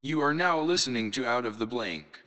You are now listening to Out of the Blank.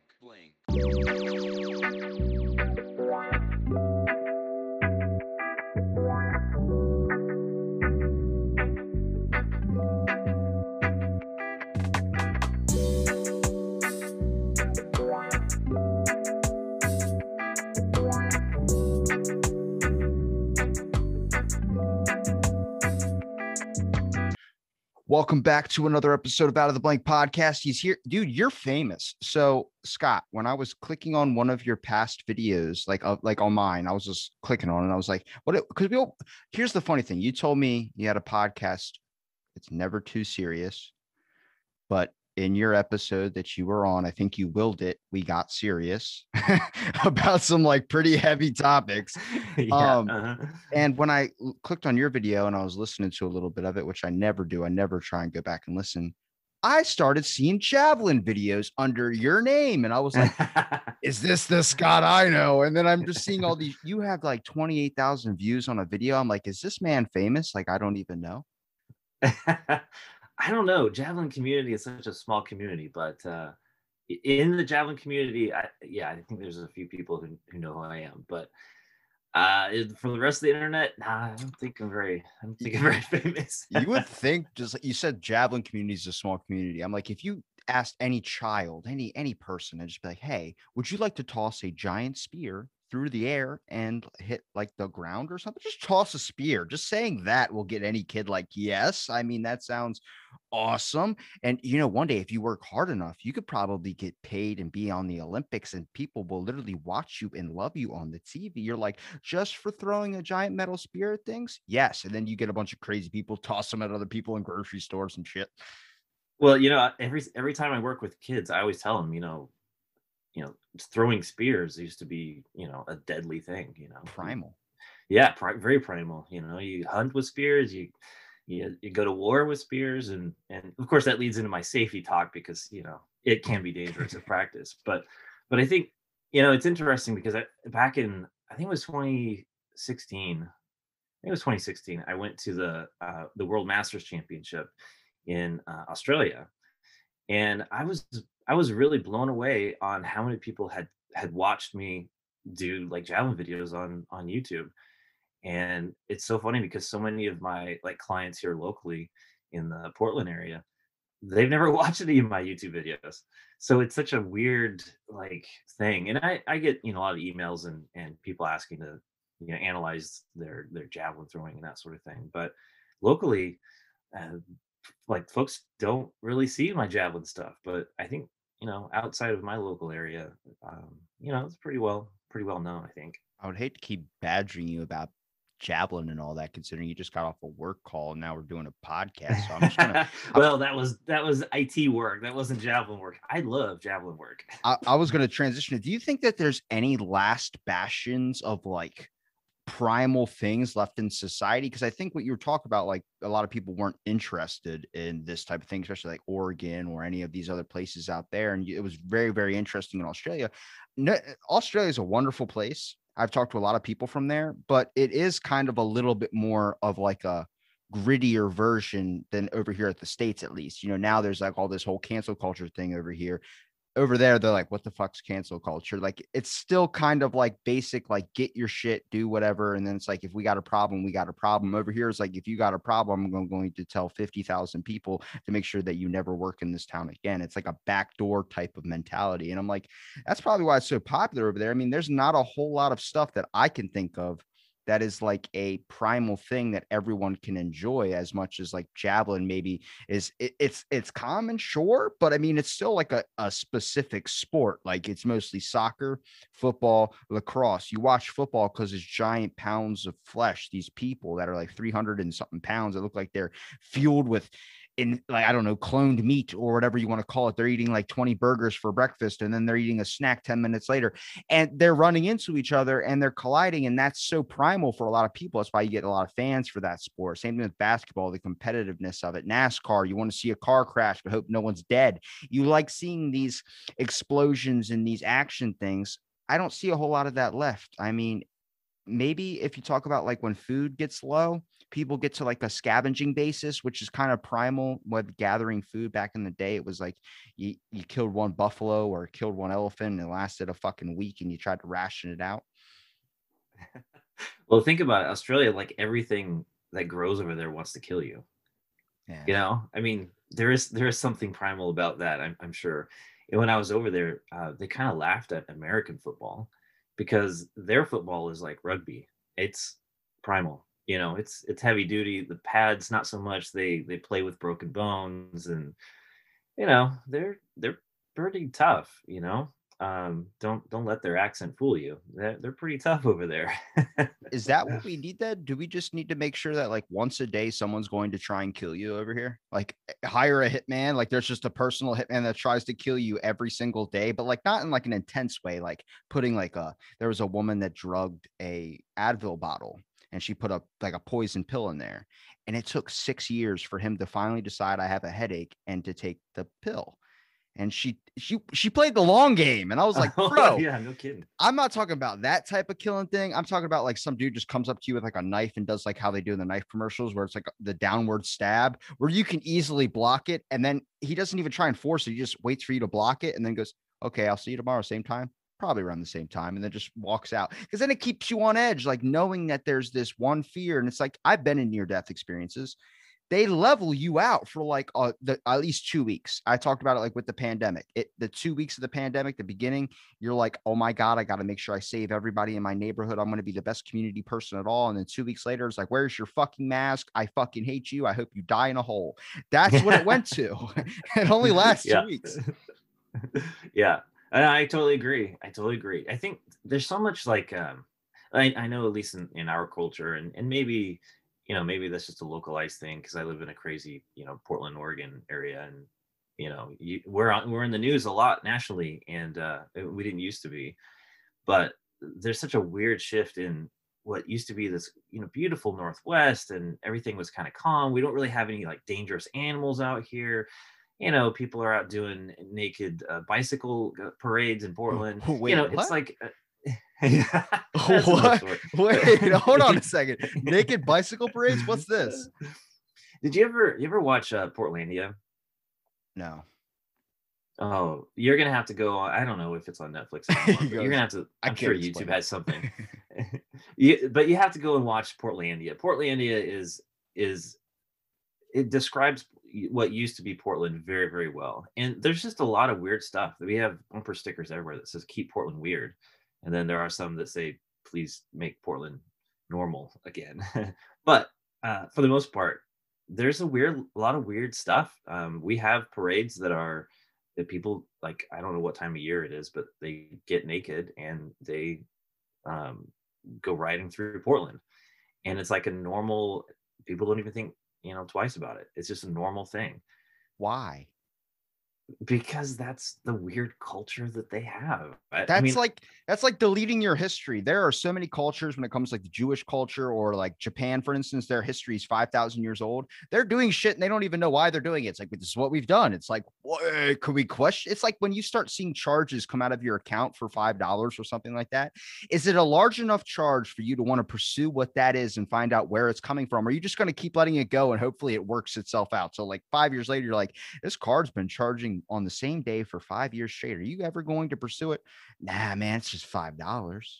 Welcome back to another episode of Out of the Blank podcast. He's here. Dude, you're famous. So, Scott, when I was clicking on one of your past videos, like on mine, I was just clicking on it and I was like, what? Because here's the funny thing. You told me you had a podcast. It's never too serious. But in your episode that you were on, I think you willed it. We got serious about some like pretty heavy topics. And when I clicked on your video and I was listening to a little bit of it, which I never do, I never try and go back and listen. I started seeing javelin videos under your name. And I was like, is this the Scott I know? And then I'm just seeing all these, you have like 28,000 views on a video. I'm like, is this man famous? Like, I don't even know. I don't know. Javelin community is such a small community, but in the javelin community, I think there's a few people who know who I am. But from the rest of the internet, nah, I don't think I'm very famous. You would think, just like you said, javelin community is a small community. I'm like, if you asked any child, any person, and just be like, hey, would you like to toss a giant spear through the air and hit like the ground or something? Just toss a spear. Just saying that will get any kid like, yes. I mean, that sounds awesome. And one day if you work hard enough, you could probably get paid and be on the Olympics, and people will literally watch you and love you on the TV. You're like, just for throwing a giant metal spear at things? Yes. And then you get a bunch of crazy people toss them at other people in grocery stores and shit. Well, every time I work with kids, I always tell them, throwing spears used to be, a deadly thing, Primal. Yeah, very primal. You hunt with spears, you go to war with spears, and of course that leads into my safety talk because it can be dangerous at practice. But I think it's interesting because back in, I think it was 2016. I went to the World Masters Championship in Australia, and I was really blown away on how many people had watched me do like javelin videos on YouTube. And it's so funny because so many of my like clients here locally in the Portland area, they've never watched any of my YouTube videos. So it's such a weird like thing. And I get, a lot of emails and people asking to, analyze their javelin throwing and that sort of thing. But locally, uh, like folks don't really see my javelin stuff. But I think, outside of my local area, it's pretty well known, I think. I would hate to keep badgering you about javelin and all that, considering you just got off a work call and now we're doing a podcast. So I'm just gonna well, that was IT work. That wasn't javelin work. I love javelin work. I was gonna transition. Do you think that there's any last bastions of like primal things left in society? Because I think what you were talking about, like a lot of people weren't interested in this type of thing, especially like Oregon or any of these other places out there. And it was very, very interesting in Australia. No, Australia is a wonderful place. I've talked to a lot of people from there, but it is kind of a little bit more of like a grittier version than over here at the States, at least. Now there's like all this whole cancel culture thing over here. Over there, they're like, what the fuck's cancel culture? Like, it's still kind of like basic, like, get your shit, do whatever. And then it's like, if we got a problem, we got a problem. Over here, it's like, if you got a problem, I'm going to tell 50,000 people to make sure that you never work in this town again. It's like a backdoor type of mentality. And I'm like, that's probably why it's so popular over there. I mean, there's not a whole lot of stuff that I can think of that is like a primal thing that everyone can enjoy as much as like javelin maybe is. It's common, sure, but I mean it's still like a specific sport. Like it's mostly soccer, football, lacrosse. You watch football because it's giant pounds of flesh, these people that are like 300 and something pounds that look like they're fueled with, in like, I don't know, cloned meat or whatever you want to call it. They're eating like 20 burgers for breakfast and then they're eating a snack 10 minutes later and they're running into each other and they're colliding. And that's so primal for a lot of people. That's why you get a lot of fans for that sport. Same thing with basketball, the competitiveness of it. NASCAR, you want to see a car crash, but hope no one's dead. You like seeing these explosions and these action things. I don't see a whole lot of that left. I mean, maybe if you talk about like when food gets low, people get to like a scavenging basis, which is kind of primal with gathering food back in the day. It was like you killed one buffalo or killed one elephant and it lasted a fucking week and you tried to ration it out. Well, think about it. Australia, like everything that grows over there wants to kill you. Yeah. You know, I mean, there is something primal about that. I'm sure. And when I was over there, they kind of laughed at American football because their football is like rugby. It's primal. You know, it's heavy duty. The pads, not so much. They play with broken bones, and you know, they're pretty tough. You know, don't let their accent fool you. They're pretty tough over there. Is that what we need then? Do we just need to make sure that like once a day someone's going to try and kill you over here? Like hire a hitman, like there's just a personal hitman that tries to kill you every single day, but like not in like an intense way, like putting like there was a woman that drugged a Advil bottle and she put up like a poison pill in there. And it took 6 years for him to finally decide I have a headache and to take the pill. And she played the long game. And I was like, Oh, bro, yeah, no kidding. I'm not talking about that type of killing thing. I'm talking about like some dude just comes up to you with like a knife and does like how they do in the knife commercials where it's like the downward stab where you can easily block it. And then he doesn't even try and force it. He just waits for you to block it and then goes, okay, I'll see you tomorrow, same time, probably around the same time. And then just walks out. Cause then it keeps you on edge, like knowing that there's this one fear. And it's like, I've been in near death experiences. They level you out for like at least 2 weeks. I talked about it like with the pandemic. The 2 weeks of the pandemic, the beginning, you're like, oh my God, I got to make sure I save everybody in my neighborhood. I'm going to be the best community person at all. And then 2 weeks later, it's like, where's your fucking mask? I fucking hate you. I hope you die in a hole. That's what it went to. It only lasts Yeah. 2 weeks. Yeah, and I totally agree. I totally agree. I think there's so much like I know at least in our culture, and maybe maybe that's just a localized thing because I live in a crazy Portland, Oregon area, and we're in the news a lot nationally, and we didn't used to be, but there's such a weird shift in what used to be this beautiful Northwest, and everything was kind of calm. We don't really have any like dangerous animals out here. People are out doing naked bicycle parades in Portland. Wait, It's what? like that's What? another story. Wait, hold on a second. Naked bicycle parades? What's this? Did you ever watch Portlandia? No. Oh, you're gonna have to go on. I don't know if it's on Netflix anymore, but you're gonna have to. I I'm sure can't YouTube explain has something. But you have to go and watch Portlandia. Portlandia is it describes what used to be Portland very, very well. And there's just a lot of weird stuff. We have bumper stickers everywhere that says "Keep Portland Weird," and then there are some that say "Please make Portland normal again." But for the most part, there's a lot of weird stuff. We have parades that people like. I don't know what time of year it is, but they get naked and they um, go riding through Portland, and it's like a normal. People don't even think twice about it. It's just a normal thing Why? because that's the weird culture that they have. I That's mean, like deleting your history. There are so many cultures when it comes to like the Jewish culture or like Japan, for instance, their history is 5,000 years old. They're doing shit and they don't even know why they're doing it. It's like, this is what we've done. It's like, what could we question? It's like when you start seeing charges come out of your account for $5 or something like that. Is it a large enough charge for you to want to pursue what that is and find out where it's coming from? Or are you just going to keep letting it go and hopefully it works itself out? So like 5 years later, you're like, this card's been charging on the same day for 5 years straight. Are you ever going to pursue it? Nah, man, it's just $5.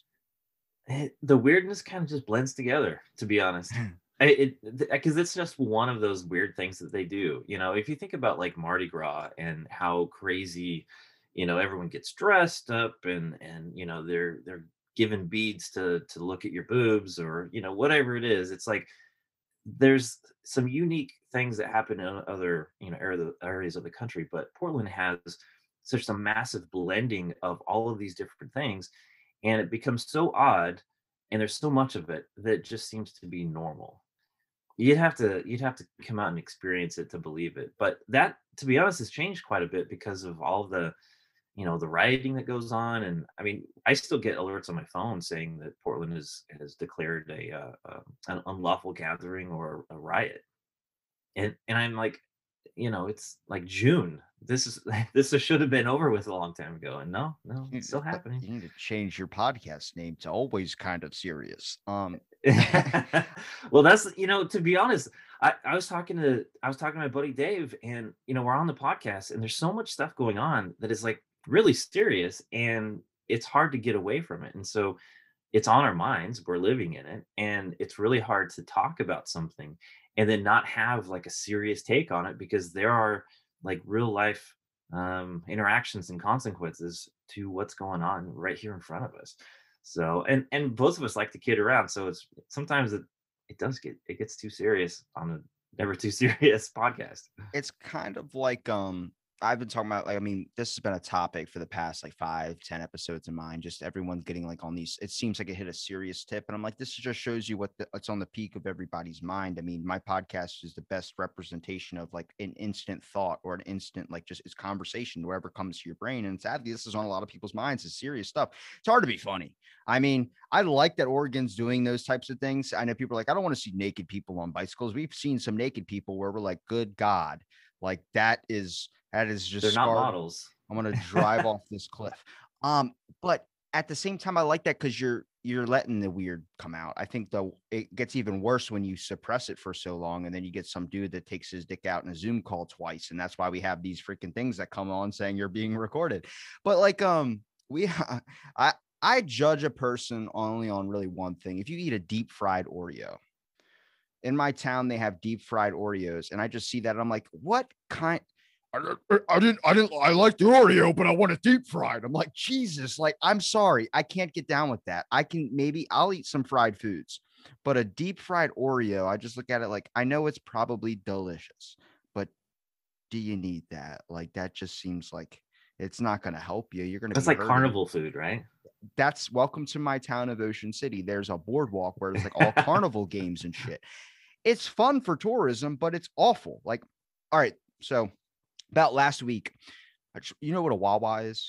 the weirdness kind of just blends together, to be honest. Because it's just one of those weird things that they do. If you think about like Mardi Gras and how crazy, everyone gets dressed up and they're given beads to look at your boobs or whatever it is. It's like there's some unique things that happen in other areas of the country, but Portland has such a massive blending of all of these different things, and it becomes so odd, and there's so much of it that just seems to be normal. You'd have to come out and experience it to believe it. But that, to be honest, has changed quite a bit because of all of the rioting that goes on. And I mean, I still get alerts on my phone saying that Portland has declared an unlawful gathering or a riot, and I'm like, it's like June. this should have been over with a long time ago, and no, it's still But happening. you need to change your podcast name to Always Kind of Serious. Well, that's, to be honest, I was talking to my buddy Dave, and we're on the podcast, and there's so much stuff going on that is like really serious, and it's hard to get away from it. And so it's on our minds, we're living in it, and it's really hard to talk about something and then not have like a serious take on it, because there are like real life interactions and consequences to what's going on right here in front of us. So, and both of us like to kid around, so it's sometimes it gets too serious on a never too serious podcast. It's kind of like I've been talking about, like, I mean, this has been a topic for the past like 5-10 episodes of mine. Just everyone's getting like on these, it seems like it hit a serious tip. And I'm like, this just shows you what's on the peak of everybody's mind. I mean, my podcast is the best representation of like an instant thought or an instant, like, just it's conversation, wherever comes to your brain. And sadly, this is on a lot of people's minds. It's serious stuff. It's hard to be funny. I mean, I like that Oregon's doing those types of things. I know people are like, I don't want to see naked people on bicycles. We've seen some naked people where we're like, good God, like that is just, they're not models. I'm gonna drive off this cliff. But at the same time, I like that because you're letting the weird come out. I think though it gets even worse when you suppress it for so long, and then you get some dude that takes his dick out in a Zoom call twice, and that's why we have these freaking things that come on saying you're being recorded. But like I judge a person only on really one thing. If you eat a deep fried Oreo. In my town, they have deep fried Oreos, and I just see that and I'm like, what kind? I like the Oreo, but I want it deep fried. I'm like, Jesus, like, I'm sorry. I can't get down with that. I'll eat some fried foods, but a deep fried Oreo, I just look at it like, I know it's probably delicious, but do you need that? Like, that just seems like it's not going to help you. You're going to That's like carnival food, right? That's welcome to my town of Ocean City. There's a boardwalk where it's like all carnival games and shit. It's fun for tourism, but it's awful. Like, all right, so about last week, you know what a Wawa is?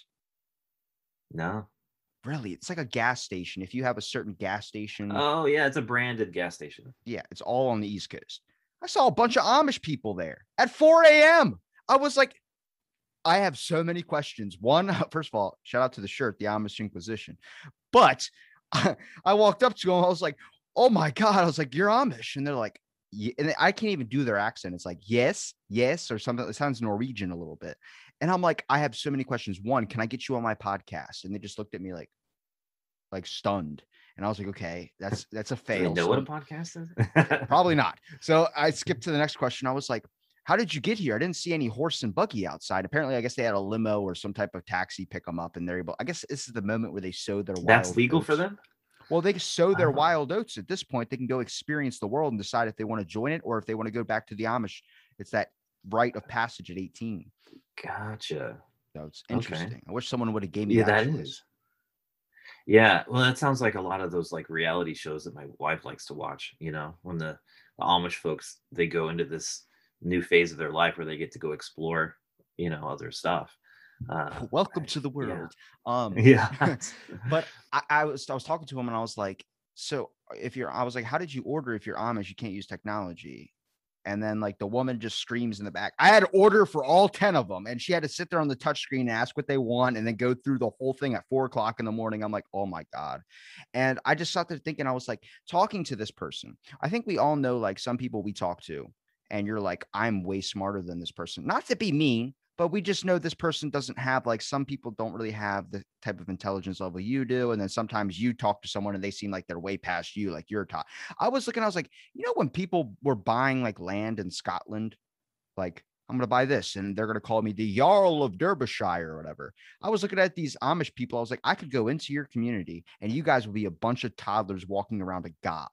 No. Really? It's like a gas station. If you have a certain gas station. Oh, yeah. It's a branded gas station. Yeah. It's all on the East Coast. I saw a bunch of Amish people there at 4 a.m. I was like, I have so many questions. One, first of all, shout out to the shirt, the Amish Inquisition. But I walked up to them. I was like, oh my God. I was like, you're Amish. And they're like, yeah, and I can't even do their accent. It's like, yes, or something. It sounds Norwegian a little bit. And I'm like, I have so many questions. One, can I get you on my podcast? And they just looked at me like stunned. And I was like, okay, that's a fail. Do they know what a podcast is? Probably not. So I skipped to the next question. I was like, how did you get here? I didn't see any horse and buggy outside. Apparently, I guess they had a limo or some type of taxi pick them up, and they're able. I guess this is the moment where they sowed their. That's legal for them. Well, they can sow their wild oats at this point. They can go experience the world and decide if they want to join it or if they want to go back to the Amish. It's that rite of passage at 18. Gotcha. So it's interesting. Okay. I wish someone would have gave me that is. Yeah, well, that sounds like a lot of those like reality shows that my wife likes to watch. When the Amish folks, they go into this new phase of their life where they get to go explore, other stuff. Welcome to the world. Yeah. But I was talking to him and I was like, so I was like, how did you order if you're Amish? You can't use technology. And then like the woman just screams in the back, I had to order for all 10 of them. And she had to sit there on the touch screen and ask what they want and then go through the whole thing at 4:00 in the morning. I'm like, oh my God. And I just sat there thinking, I was like, talking to this person. I think we all know like some people we talk to and you're like, I'm way smarter than this person. Not to be mean, but we just know this person doesn't have, like, some people don't really have the type of intelligence level you do. And then sometimes you talk to someone and they seem like they're way past you, like you're taught. I was like, when people were buying like land in Scotland, like, I'm going to buy this and they're going to call me the Jarl of Derbyshire or whatever. I was looking at these Amish people. I was like, I could go into your community and you guys will be a bunch of toddlers walking around a god.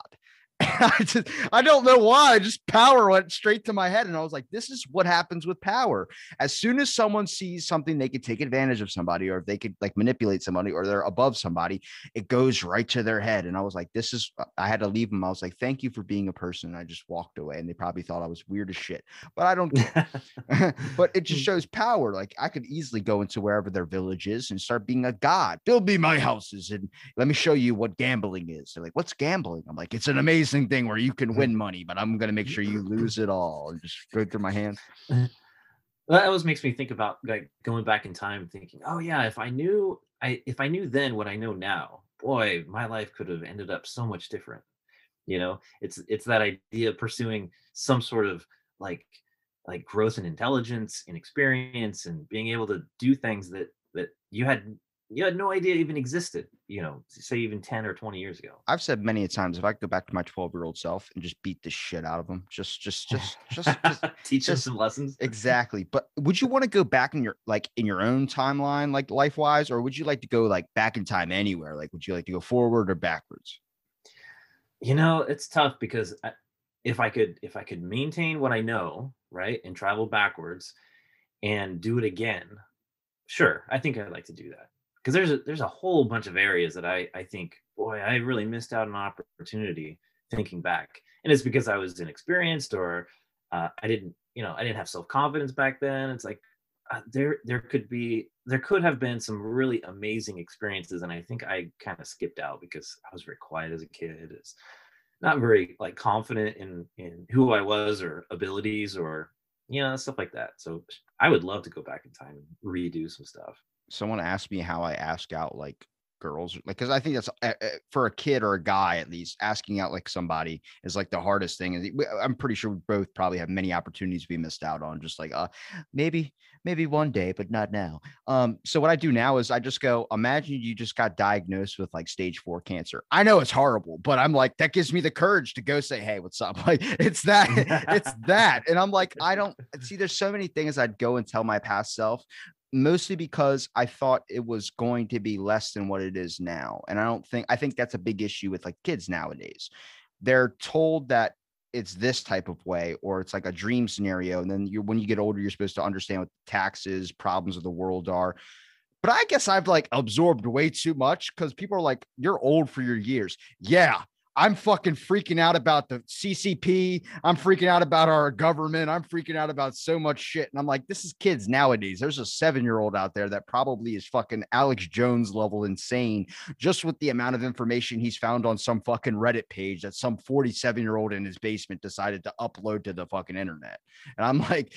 I don't know why. Just power went straight to my head. And I was like, this is what happens with power. As soon as someone sees something, they could take advantage of somebody, or if they could like manipulate somebody, or they're above somebody, it goes right to their head. And I was like, I had to leave them. I was like, thank you for being a person. And I just walked away and they probably thought I was weird as shit, but I don't care. But it just shows power. Like I could easily go into wherever their village is and start being a god. Build me my houses and let me show you what gambling is. They're like, what's gambling? I'm like, it's an amazing thing where you can win money, but I'm going to make sure you lose it all and just go through my hands. That always makes me think about like going back in time, thinking, "Oh yeah, if I knew then what I know now, boy, my life could have ended up so much different." You know, it's that idea of pursuing some sort of like growth and intelligence and experience and being able to do things that you had no idea even existed. You know, say even 10 or 20 years ago. I've said many a times, if I could go back to my 12-year-old self and just beat the shit out of him, Teach them just some lessons. exactly. But would you want to go back in your like in your own timeline, like life wise, or would you like to go like back in time anywhere? Like, would you like to go forward or backwards? You know, it's tough because if I could maintain what I know, right, and travel backwards and do it again, sure, I think I'd like to do that. Because there's a whole bunch of areas that I think, boy, I really missed out on an opportunity thinking back. And it's because I was inexperienced or I didn't, I didn't have self-confidence back then. It's like there could have been some really amazing experiences, and I think I kind of skipped out because I was very quiet as a kid. Is not very like confident in who I was or abilities or stuff like that. So I would love to go back in time and redo some stuff. Someone asked me how I ask out like girls, like, because I think that's for a kid or a guy at least, asking out like somebody is like the hardest thing. And I'm pretty sure we both probably have many opportunities we missed out on, just like maybe one day, but not now. So what I do now is I just go, imagine you just got diagnosed with like stage 4 cancer. I know it's horrible, but I'm like, that gives me the courage to go say, hey, what's up? Like it's that, it's that. And I'm like, I don't see, there's so many things I'd go and tell my past self, mostly because I thought it was going to be less than what it is now. And I think that's a big issue with like kids nowadays. They're told that it's this type of way, or it's like a dream scenario. And then when you get older, you're supposed to understand what taxes, problems of the world are. But I guess I've like absorbed way too much because people are like, you're old for your years. Yeah. I'm fucking freaking out about the CCP. I'm freaking out about our government. I'm freaking out about so much shit. And I'm like, this is kids nowadays. There's a 7-year-old out there that probably is fucking Alex Jones level insane just with the amount of information he's found on some fucking Reddit page that some 47-year-old in his basement decided to upload to the fucking internet. And I'm like,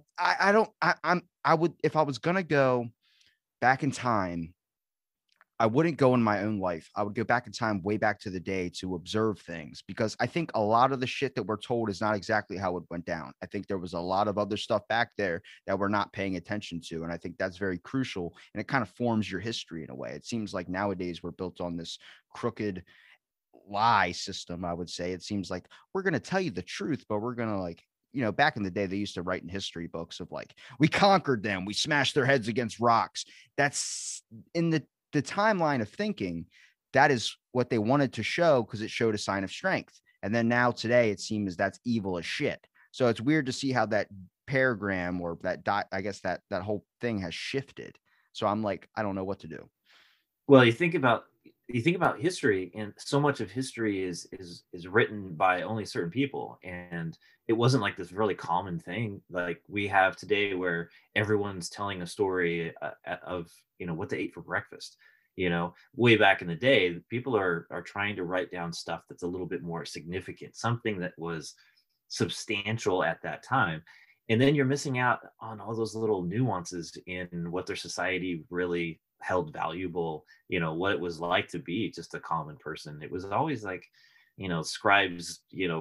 I would, if I was going to go back in time, I wouldn't go in my own life. I would go back in time, way back to the day, to observe things, because I think a lot of the shit that we're told is not exactly how it went down. I think there was a lot of other stuff back there that we're not paying attention to. And I think that's very crucial. And it kind of forms your history in a way. It seems like nowadays we're built on this crooked lie system. I would say it seems like we're going to tell you the truth, but we're going to like, back in the day, they used to write in history books of like, we conquered them, we smashed their heads against rocks. That's in the timeline of thinking. That is what they wanted to show because it showed a sign of strength. And then now today, it seems that's evil as shit. So it's weird to see how that paragram or that dot, I guess that whole thing has shifted. So I'm like, I don't know what to do. Well, you think about history, and so much of history is written by only certain people, and it wasn't like this really common thing like we have today, where everyone's telling a story of what they ate for breakfast. Way back in the day, people are trying to write down stuff that's a little bit more significant, something that was substantial at that time. And then you're missing out on all those little nuances in what their society really held valuable, what it was like to be just a common person. It was always like, scribes,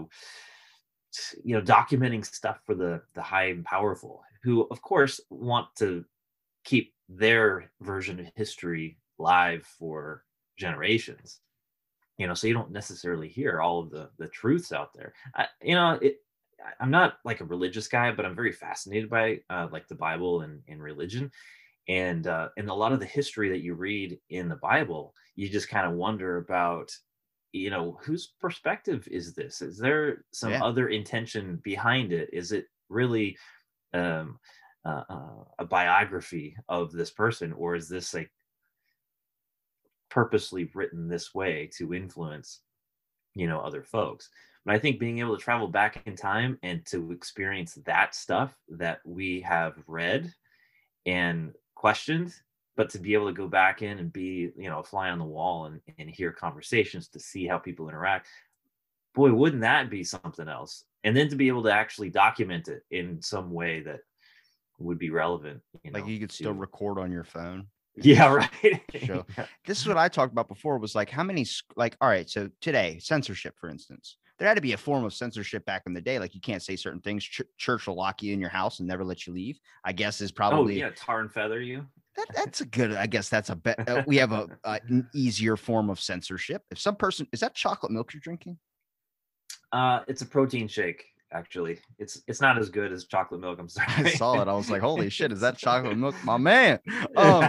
documenting stuff for the high and powerful, who of course want to keep their version of history live for generations. So you don't necessarily hear all of the truths out there. I'm not like a religious guy, but I'm very fascinated by like the Bible and religion. And a lot of the history that you read in the Bible, you just kind of wonder about, whose perspective is this? Is there some other intention behind it? Is it really a biography of this person, or is this like purposely written this way to influence, other folks? But I think being able to travel back in time and to experience that stuff that we have read and questioned, but to be able to go back in and be, a fly on the wall and hear conversations to see how people interact, boy, wouldn't that be something else? And then to be able to actually document it in some way that would be relevant. Like you could still to record on your phone. yeah, right. Show. This is what I talked about before, was like how many, like, all right, so today, censorship, for instance, there had to be a form of censorship back in the day. Like you can't say certain things. Church will lock you in your house and never let you leave, I guess, is Oh probably yeah, tar and feather you. that's a good, I guess that's a bet. We have an easier form of censorship. If some person, is that chocolate milk you're drinking? It's a protein shake. Actually, it's not as good as chocolate milk. I'm sorry. I saw it. I was like, holy shit, is that chocolate milk? My man. Um,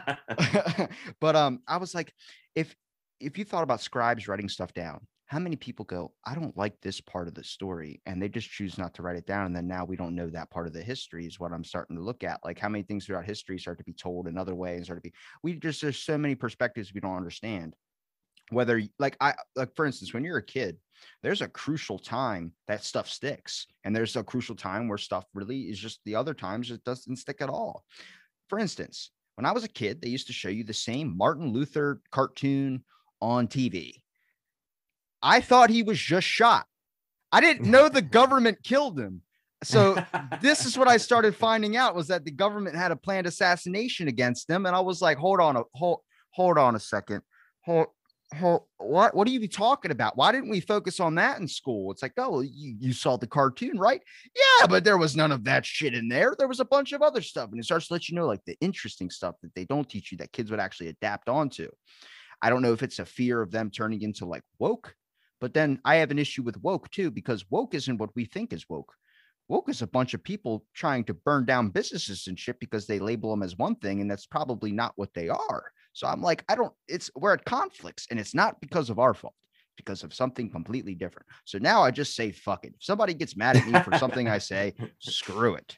but I was like, if you thought about scribes writing stuff down, how many people go, I don't like this part of the story, and they just choose not to write it down, and then now we don't know that part of the history is what I'm starting to look at. Like how many things throughout history start to be told another way and start to be, there's so many perspectives we don't understand. Whether like for instance, when you're a kid, there's a crucial time that stuff sticks, and there's a crucial time where stuff really is just, the other times it doesn't stick at all. For instance, when I was a kid, they used to show you the same Martin Luther cartoon on TV. I thought he was just shot. I didn't know the government killed him. So this is what I started finding out, was that the government had a planned assassination against them. And I was like, hold on a second. What are you talking about? Why didn't we focus on that in school? It's like, oh, well, you saw the cartoon, right? Yeah, but there was none of that shit in there. There was a bunch of other stuff. And it starts to let you know, like, the interesting stuff that they don't teach you that kids would actually adapt onto. I don't know if it's a fear of them turning into like woke, but then I have an issue with woke too, because woke isn't what we think is woke. Woke is a bunch of people trying to burn down businesses and shit because they label them as one thing, and that's probably not what they are. So I'm like, we're at conflicts, and it's not because of our fault, it's because of something completely different. So now I just say, fuck it. If somebody gets mad at me for something I say, screw it.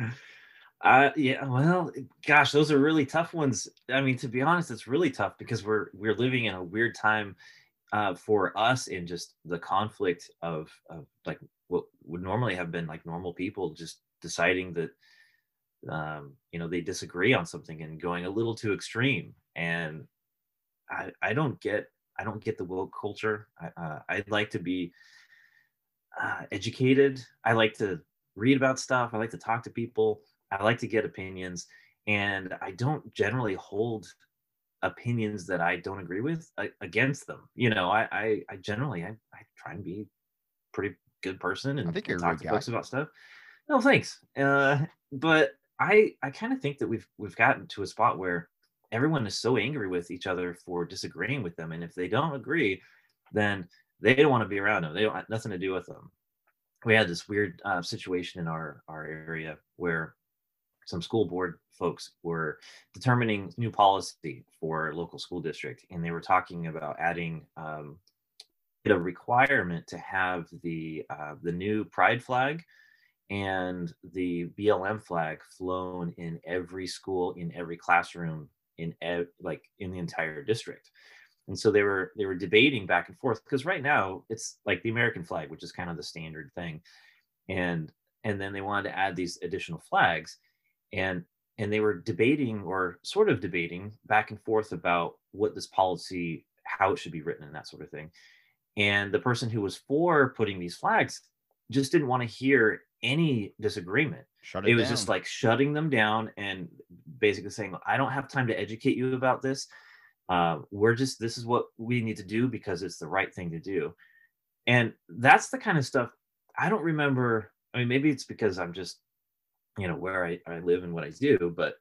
Yeah, well, gosh, those are really tough ones. I mean, to be honest, it's really tough because we're living in a weird time for us, in just the conflict of like what would normally have been like normal people just deciding that they disagree on something and going a little too extreme. And I don't get the woke culture. I'd like to be educated. I like to read about stuff. I like to talk to people. I like to get opinions, and I don't generally hold opinions that I don't agree with against them. I generally I try and be a pretty good person I and, think and you're a talk good to guy. folks about stuff. No, thanks. But I kind of think that we've gotten to a spot where everyone is so angry with each other for disagreeing with them, and if they don't agree, then they don't want to be around them. They don't have nothing to do with them. We had this weird situation in our area where some school board folks were determining new policy for local school district, and they were talking about adding a requirement to have the new pride flag and the BLM flag flown in every school, in every classroom, in in the entire district. And so they were debating back and forth, because right now it's like the American flag, which is kind of the standard thing, and then they wanted to add these additional flags, and they were debating, or sort of debating back and forth about what this policy, how it should be written and that sort of thing. And the person who was for putting these flags just didn't want to hear any disagreement. Shut It it was down. just like shutting them down and basically saying, I don't have time to educate you about this. This is what we need to do because it's the right thing to do. And that's the kind of stuff I don't remember. I mean, maybe it's because I'm just, where I live and what I do, but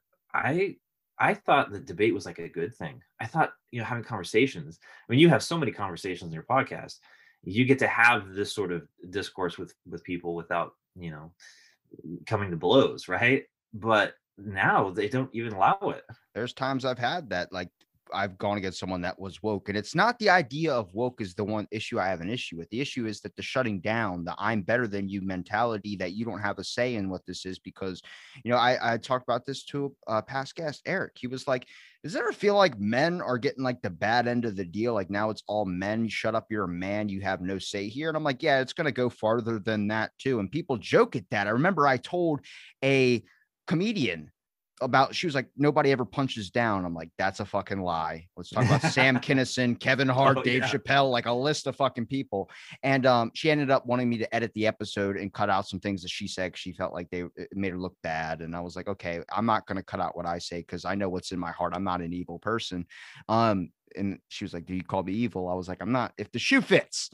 I thought the debate was like a good thing. I thought, having conversations, I mean, you have so many conversations in your podcast, you get to have this sort of discourse with people without, coming to blows, right? But now they don't even allow it. There's times I've had that, like, I've gone against someone that was woke, and it's not the idea of woke is the one issue I have an issue with. The issue is that the shutting down, the I'm better than you mentality, that you don't have a say in what this is. Because, I talked about this to a past guest, Eric. He was like, does it ever feel like men are getting like the bad end of the deal? Like now it's all men. Shut up. You're a man. You have no say here. And I'm like, yeah, it's going to go farther than that too. And people joke at that. I remember I told a comedian she was like, nobody ever punches down. I'm like, that's a fucking lie. Let's talk about Sam Kinison, Kevin Hart, Dave Chappelle, like a list of fucking people. And she ended up wanting me to edit the episode and cut out some things that she said. She felt like it made her look bad. And I was like, okay, I'm not going to cut out what I say because I know what's in my heart. I'm not an evil person. And she was like, do you call me evil? I was like, I'm not. If the shoe fits.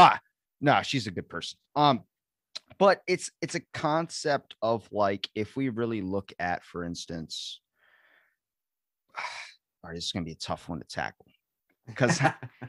No, she's a good person. But it's a concept of like, if we really look at, for instance, all right, this is going to be a tough one to tackle because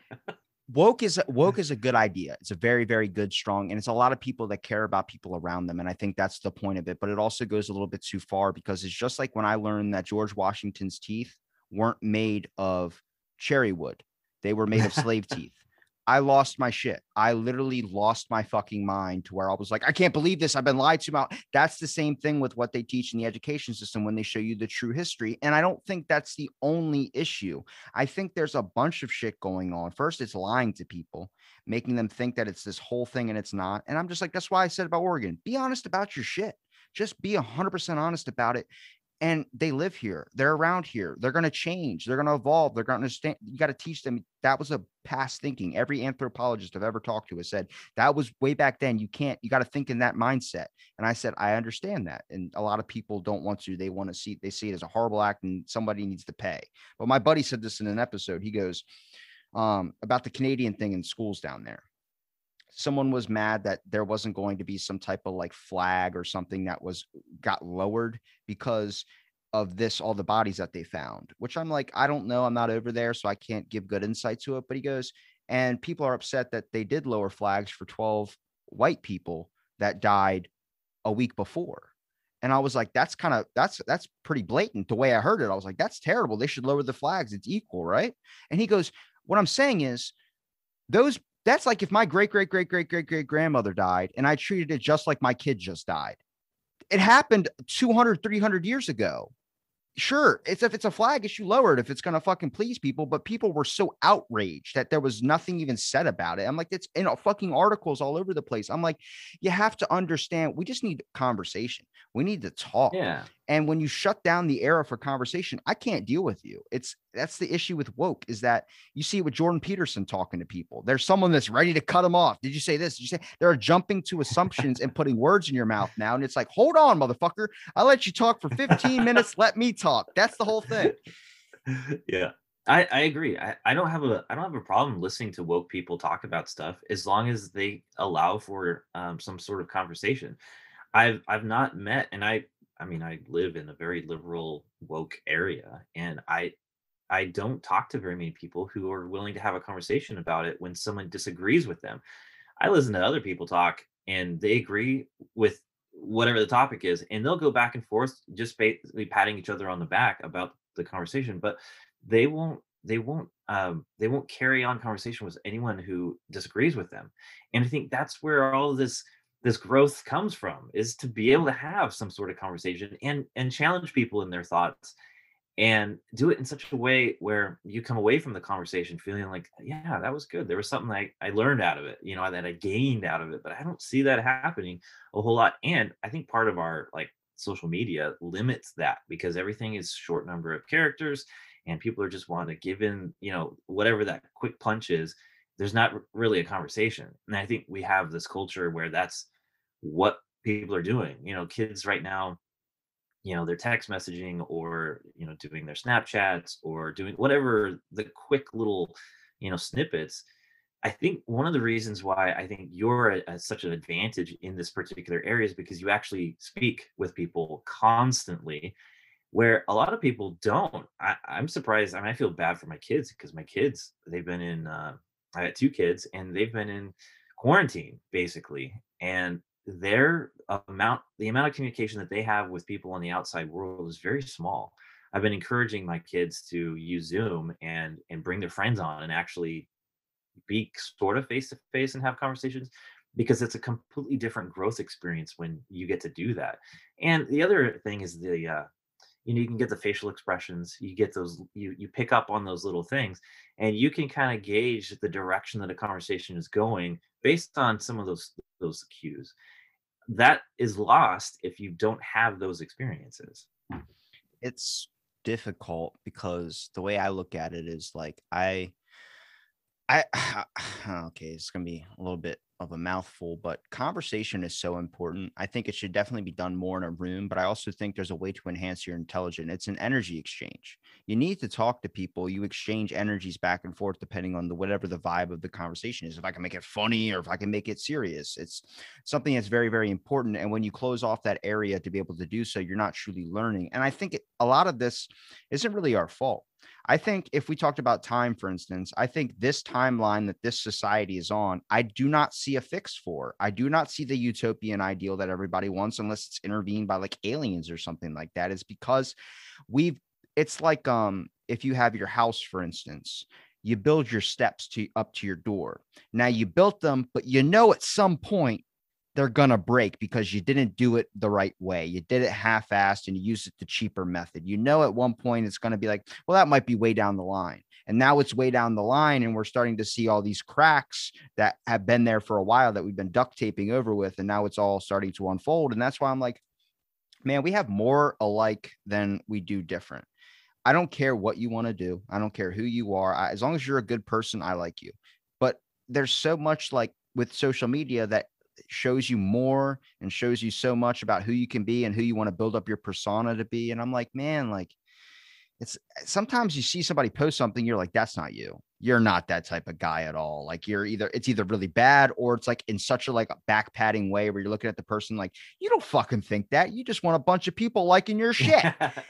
woke is a good idea. It's a very, very good, strong, and it's a lot of people that care about people around them. And I think that's the point of it, but it also goes a little bit too far because it's just like when I learned that George Washington's teeth weren't made of cherry wood. They were made of slave teeth. I lost my shit. I literally lost my fucking mind to where I was like, I can't believe this. I've been lied to about. That's the same thing with what they teach in the education system when they show you the true history. And I don't think that's the only issue. I think there's a bunch of shit going on. First, it's lying to people, making them think that it's this whole thing and it's not. And I'm just like, that's why I said about Oregon, be honest about your shit. Just be 100% honest about it. And they live here. They're around here. They're going to change. They're going to evolve. They're going to understand. You got to teach them. That was a past thinking. Every anthropologist I've ever talked to has said that was way back then. You got to think in that mindset. And I said, I understand that. And a lot of people don't want to. They see it as a horrible act and somebody needs to pay. But my buddy said this in an episode. He goes, about the Canadian thing in schools down there. Someone was mad that there wasn't going to be some type of like flag or something that got lowered because of all the bodies that they found, which I'm like, I don't know. I'm not over there, so I can't give good insight to it. But he goes, and people are upset that they did lower flags for 12 white people that died a week before. And I was like, that's pretty blatant. The way I heard it, I was like, that's terrible. They should lower the flags. It's equal, right? And he goes, what I'm saying is that's like if my great grandmother died and I treated it just like my kid just died. It happened 200, 300 years ago. Sure, if it's a flag issue, lower it if it's going to fucking please people. But people were so outraged that there was nothing even said about it. I'm like, it's in fucking articles all over the place. I'm like, you have to understand. We just need conversation. We need to talk. Yeah. And when you shut down the era for conversation, I can't deal with you. That's the issue with woke is that you see it with Jordan Peterson talking to people. There's someone that's ready to cut him off. Did you say this? Did you say they're jumping to assumptions and putting words in your mouth now? And it's like, hold on, motherfucker. I let you talk for 15 minutes. Let me talk. That's the whole thing. Yeah. I agree. I don't have a problem listening to woke people talk about stuff as long as they allow for some sort of conversation. I've not met, and I mean, I live in a very liberal woke area, and I don't talk to very many people who are willing to have a conversation about it when someone disagrees with them. I listen to other people talk and they agree with whatever the topic is, and they'll go back and forth, just basically patting each other on the back about the conversation, but they won't carry on conversation with anyone who disagrees with them. And I think that's where all of this growth comes from, is to be able to have some sort of conversation and challenge people in their thoughts and do it in such a way where you come away from the conversation feeling like, yeah, that was good. There was something I learned out of it, that I gained out of it, but I don't see that happening a whole lot. And I think part of our like social media limits that because everything is short number of characters and people are just wanting to give in, whatever that quick punch is. There's not really a conversation. And I think we have this culture where that's what people are doing. Kids right now, they're text messaging or, doing their Snapchats or doing whatever the quick little, snippets. I think one of the reasons why I think you're at such an advantage in this particular area is because you actually speak with people constantly, where a lot of people don't. I'm surprised. I mean, I feel bad for my kids because my kids, they've been in, I got 2 kids and they've been in quarantine basically. And the amount of communication that they have with people in the outside world is very small. I've been encouraging my kids to use Zoom and bring their friends on and actually be sort of face to face and have conversations, because it's a completely different growth experience when you get to do that. And the other thing is you can get the facial expressions, you get those, you pick up on those little things, and you can kind of gauge the direction that a conversation is going based on some of those cues. That is lost if you don't have those experiences. it's difficult because the way I look at it is like okay, it's gonna be a little bit of a mouthful, but conversation is so important. I think it should definitely be done more in a room, but I also think there's a way to enhance your intelligence. It's an energy exchange. You need to talk to people. You exchange energies back and forth depending on the whatever the vibe of the conversation is. If I can make it funny or if I can make it serious, it's something that's very, very important. And when you close off that area to be able to do so, you're not truly learning. And I think a lot of this isn't really our fault. I think if we talked about time, for instance, I think this timeline that this society is on, I do not see a fix for. I do not see the utopian ideal that everybody wants unless it's intervened by like aliens or something like that. It's because it's like if you have your house, for instance, you build your steps to up to your door. Now you built them, but at some point they're going to break because you didn't do it the right way. You did it half-assed and you used it the cheaper method. At one point it's going to be like, well, that might be way down the line. And now it's way down the line. And we're starting to see all these cracks that have been there for a while that we've been duct taping over with. And now it's all starting to unfold. And that's why I'm like, man, we have more alike than we do different. I don't care what you want to do. I don't care who you are. As long as you're a good person, I like you. But there's so much like with social media that shows you more and shows you so much about who you can be and who you want to build up your persona to be. And I'm like, man, like it's sometimes you see somebody post something, you're like, that's not you. You're not that type of guy at all. Like it's either really bad or it's like in such a like a back patting way where you're looking at the person like, you don't fucking think that. You just want a bunch of people liking your shit.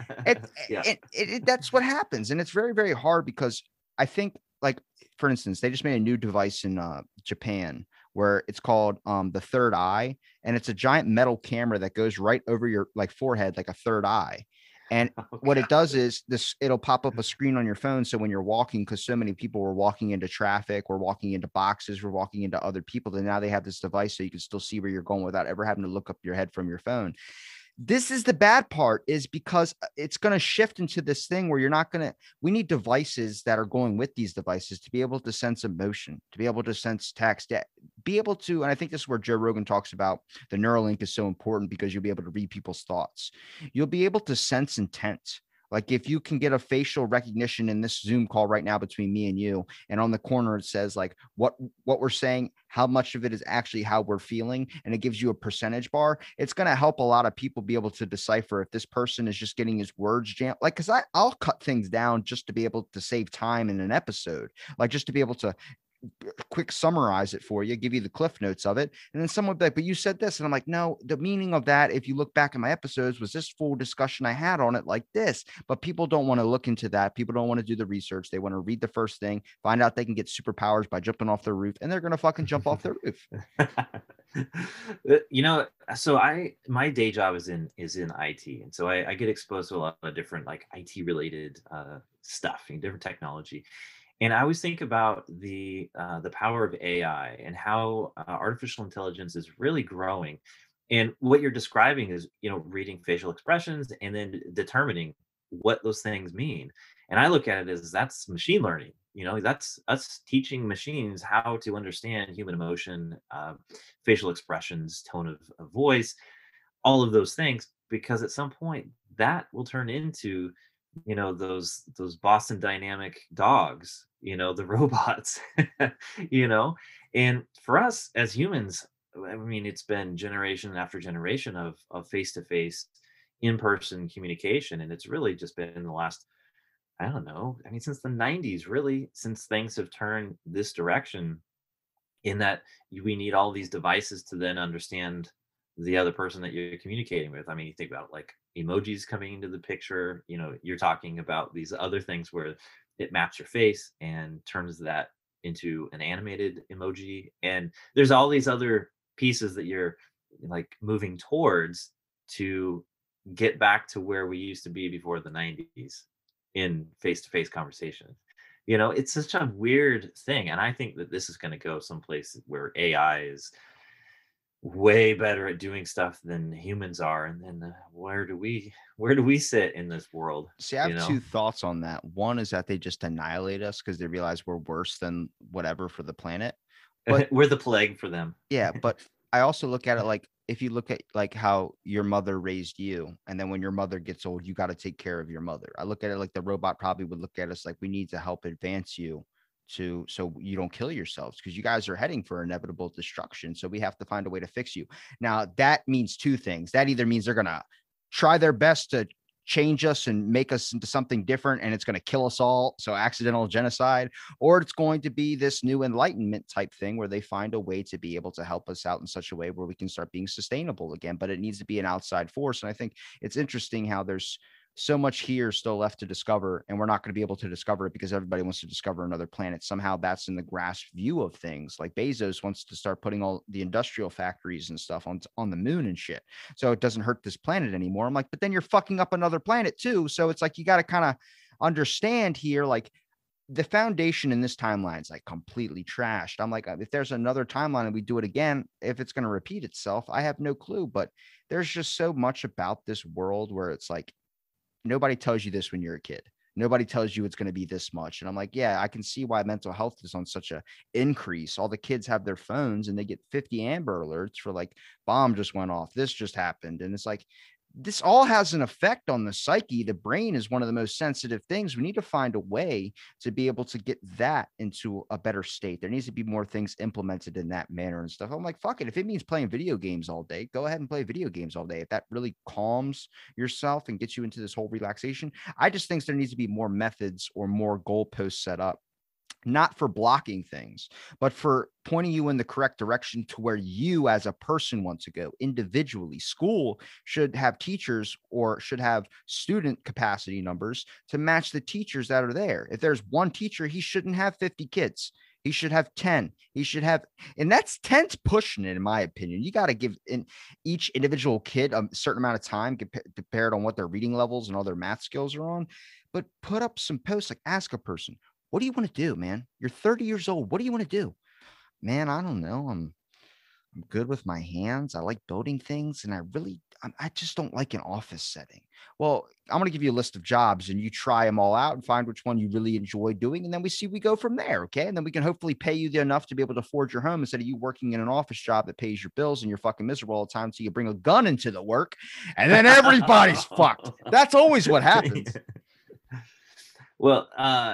That's what happens. And it's very, very hard because I think like, for instance, they just made a new device in Japan where it's called the third eye. And it's a giant metal camera that goes right over your like forehead, like a third eye. And what it does is it'll pop up a screen on your phone. So when you're walking, because so many people were walking into traffic, we're walking into boxes, we're walking into other people, then now they have this device so you can still see where you're going without ever having to look up your head from your phone. This is the bad part, is because it's going to shift into this thing where we need devices that are going with these devices to be able to sense emotion, to be able to sense text, be able to, and I think this is where Joe Rogan talks about the Neuralink is so important because you'll be able to read people's thoughts. You'll be able to sense intent. Like if you can get a facial recognition in this Zoom call right now between me and you, and on the corner it says like what we're saying, how much of it is actually how we're feeling, and it gives you a percentage bar. It's going to help a lot of people be able to decipher if this person is just getting his words jammed. Like, because I'll cut things down just to be able to save time in an episode, like just to be able to quick summarize it for you, give you the cliff notes of it. And then someone would be like, but you said this. And I'm like, no, the meaning of that, if you look back at my episodes, was this full discussion I had on it like this. But people don't want to look into that. People don't want to do the research. They want to read the first thing, find out they can get superpowers by jumping off their roof, and they're going to fucking jump off their roof. So my day job is in IT. And so I get exposed to a lot of different like IT related stuff and different technology. And I always think about the power of AI and how artificial intelligence is really growing. And what you're describing is, reading facial expressions and then determining what those things mean. And I look at it as that's machine learning. That's us teaching machines how to understand human emotion, facial expressions, tone of voice, all of those things, because at some point that will turn into those Boston Dynamic dogs, the robots, and for us as humans, I mean, it's been generation after generation of face-to-face in-person communication, and it's really just been the last, I don't know, I mean, since the 90s, really, since things have turned this direction, in that we need all these devices to then understand the other person that you're communicating with. I mean, you think about like emojis coming into the picture, you're talking about these other things where it maps your face and turns that into an animated emoji. And there's all these other pieces that you're like moving towards to get back to where we used to be before the 90s in face-to-face conversation. It's such a weird thing. And I think that this is going to go someplace where AI is way better at doing stuff than humans are, and then where do we sit in this world? See, I have two thoughts on that. One is that they just annihilate us because they realize we're worse than whatever for the planet, but we're the plague for them. Yeah, but I also look at it like if you look at like how your mother raised you, and then when your mother gets old, you got to take care of your mother. I look at it like the robot probably would look at us like, we need to help advance you to so you don't kill yourselves, because you guys are heading for inevitable destruction. So we have to find a way to fix you. Now that means two things. That either means they're gonna try their best to change us and make us into something different, and it's going to kill us all, so accidental genocide, or it's going to be this new enlightenment type thing where they find a way to be able to help us out in such a way where we can start being sustainable again. But it needs to be an outside force. And I think it's interesting how there's so much here still left to discover, and we're not going to be able to discover it because everybody wants to discover another planet. Somehow that's in the grass view of things. Like Bezos wants to start putting all the industrial factories and stuff on the moon and shit, so it doesn't hurt this planet anymore. I'm like, but then you're fucking up another planet too. So it's like, you got to kind of understand here, like the foundation in this timeline is like completely trashed. I'm like, if there's another timeline and we do it again, if it's going to repeat itself, I have no clue. But there's just so much about this world where it's like, nobody tells you this when you're a kid. Nobody tells you it's going to be this much. And I'm like, yeah, I can see why mental health is on such a increase. All the kids have their phones and they get 50 Amber Alerts for like, bomb just went off, this just happened. And it's like, this all has an effect on the psyche. The brain is one of the most sensitive things. We need to find a way to be able to get that into a better state. There needs to be more things implemented in that manner and stuff. I'm like, fuck it. If it means playing video games all day, go ahead and play video games all day. If that really calms yourself and gets you into this whole relaxation, I just think there needs to be more methods or more goalposts set up, not for blocking things, but for pointing you in the correct direction to where you as a person want to go individually. School should have teachers or should have student capacity numbers to match the teachers that are there. If there's one teacher, he shouldn't have 50 kids. He should have 10. He should have, and that's 10's pushing it, in my opinion. You got to give in each individual kid a certain amount of time compared on what their reading levels and all their math skills are on. But put up some posts, like ask a person, what do you want to do, man? You're 30 years old. What do you want to do? Man, I don't know. I'm good with my hands. I like building things, and I just don't like an office setting. Well, I'm going to give you a list of jobs, and you try them all out and find which one you really enjoy doing, and then we go from there, okay? And then we can hopefully pay you enough to be able to afford your home instead of you working in an office job that pays your bills and you're fucking miserable all the time. So you bring a gun into the work, and then everybody's fucked. That's always what happens. Well,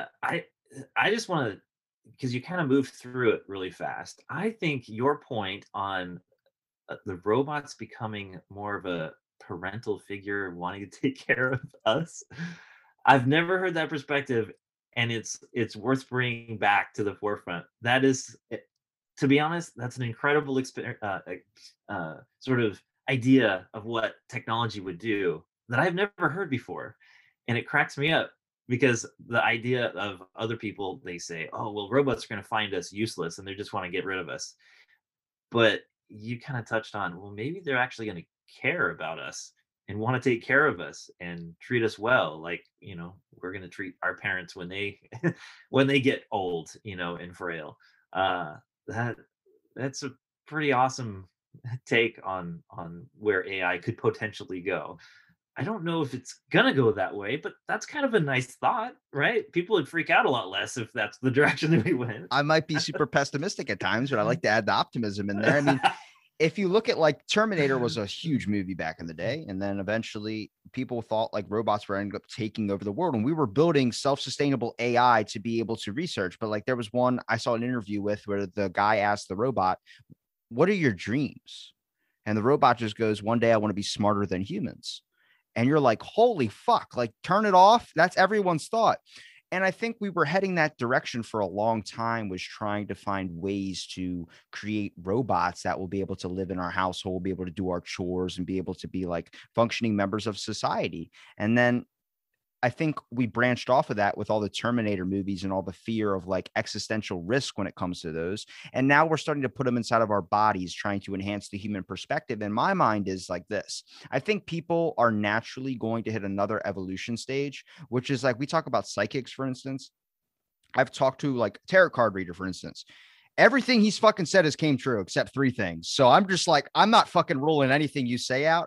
I just want to, because you kind of moved through it really fast. I think your point on the robots becoming more of a parental figure wanting to take care of us, I've never heard that perspective, and it's worth bringing back to the forefront. That is, to be honest, that's an incredible sort of idea of what technology would do that I've never heard before, and it cracks me up. Because the idea of other people, they say, oh, well, robots are going to find us useless and they just want to get rid of us. But you kind of touched on, well, maybe they're actually going to care about us and want to take care of us and treat us well. Like, we're going to treat our parents when they when they get old, and frail. That's a pretty awesome take on where AI could potentially go. I don't know if it's going to go that way, but that's kind of a nice thought, right? People would freak out a lot less if that's the direction that we went. I might be super pessimistic at times, but I like to add the optimism in there. I mean, if you look at like Terminator was a huge movie back in the day, and then eventually people thought like robots were ending up taking over the world, and we were building self-sustainable AI to be able to research. But like there was one I saw an interview with where the guy asked the robot, what are your dreams? And the robot just goes, one day I want to be smarter than humans. And you're like, holy fuck, like turn it off. That's everyone's thought. And I think we were heading that direction for a long time, was trying to find ways to create robots that will be able to live in our household, be able to do our chores, and be able to be like functioning members of society. And then I think we branched off of that with all the Terminator movies and all the fear of like existential risk when it comes to those. And now we're starting to put them inside of our bodies, trying to enhance the human perspective. And my mind is like this. I think people are naturally going to hit another evolution stage, which is like, we talk about psychics, for instance. I've talked to like tarot card reader, for instance. Everything he's fucking said has came true except three things. So I'm just like, I'm not fucking ruling anything you say out.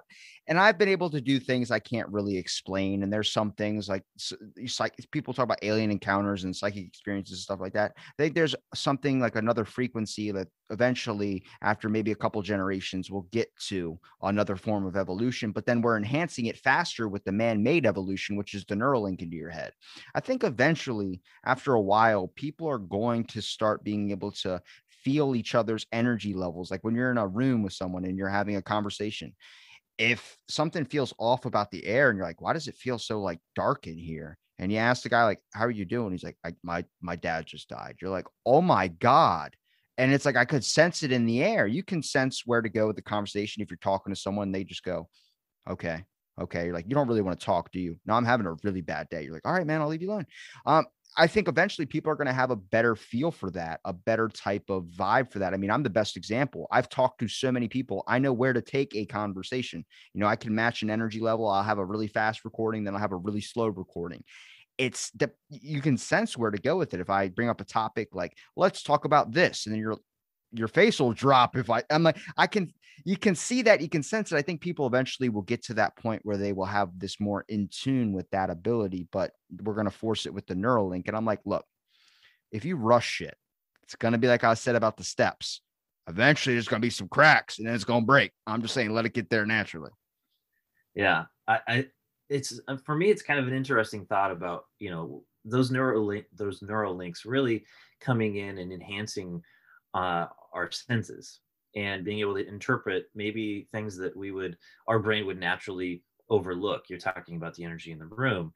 and I've been able to do things I can't really explain. And there's some things like people talk about alien encounters and psychic experiences and stuff like that. I think there's something like another frequency that eventually, after maybe a couple generations, we'll get to another form of evolution. But then we're enhancing it faster with the man-made evolution, which is the Neuralink into your head. I think eventually, after a while, people are going to start being able to feel each other's energy levels. Like when you're in a room with someone and you're having a conversation, if something feels off about the air and you're like, why does it feel so like dark in here? And you ask the guy, like, how are you doing? He's like, my dad just died. You're like, oh my God. And it's like, I could sense it in the air. You can sense where to go with the conversation. If you're talking to someone, they just go, okay. Okay. You're like, you don't really want to talk, do you? No, I'm having a really bad day. You're like, all right, man, I'll leave you alone. I think eventually people are going to have a better feel for that, a better type of vibe for that. I mean, I'm the best example. I've talked to so many people. I know where to take a conversation. You know, I can match an energy level. I'll have a really fast recording, then I'll have a really slow recording. It's that you can sense where to go with it. If I bring up a topic like, let's talk about this, and then your face will drop. I'm like, you can see that, you can sense it. I think people eventually will get to that point where they will have this more in tune with that ability, but we're going to force it with the Neuralink. And I'm like, look, if you rush it, it's going to be like I said about the steps. Eventually there's going to be some cracks and then it's going to break. I'm just saying, let it get there naturally. Yeah. It's for me, it's kind of an interesting thought about, those neural links really coming in and enhancing our senses and being able to interpret maybe things that our brain would naturally overlook. You're talking about the energy in the room,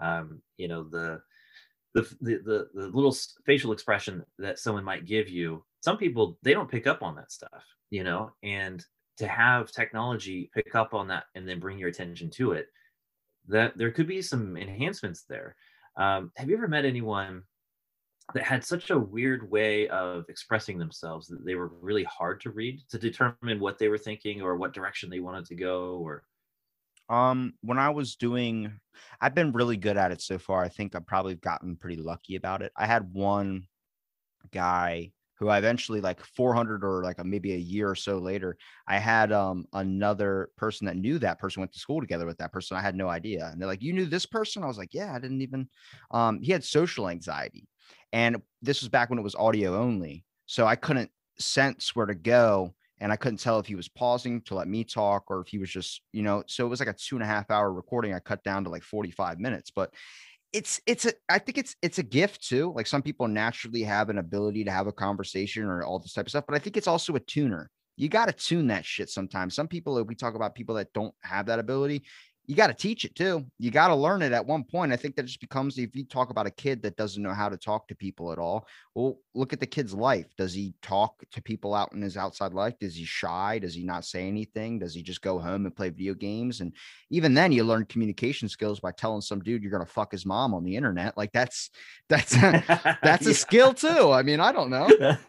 the little facial expression that someone might give you. Some people, they don't pick up on that stuff, and to have technology pick up on that and then bring your attention to it, that there could be some enhancements there. Have you ever met anyone that had such a weird way of expressing themselves that they were really hard to read, to determine what they were thinking or what direction they wanted to go? Or When I've been really good at it so far. I think I've probably gotten pretty lucky about it. I had one guy who I eventually, like 400 or like maybe a year or so later, I had another person that knew that person, went to school together with that person. I had no idea. And they're like, you knew this person? I was like, yeah, I didn't even, he had social anxiety. And this was back when it was audio only. So I couldn't sense where to go. And I couldn't tell if he was pausing to let me talk or if he was just, so it was like a 2.5 hour recording. I cut down to like 45 minutes, but I think it's a gift too. Like some people naturally have an ability to have a conversation or all this type of stuff, but I think it's also a tuner. You got to tune that shit sometimes. Some people, if we talk about people that don't have that ability, you got to teach it too. You got to learn it at one point. I think that just becomes, if you talk about a kid that doesn't know how to talk to people at all, well, look at the kid's life. Does he talk to people out in his outside life? Is he shy? Does he not say anything? Does he just go home and play video games? And even then you learn communication skills by telling some dude you're going to fuck his mom on the internet. Like that's a skill too. I mean, I don't know.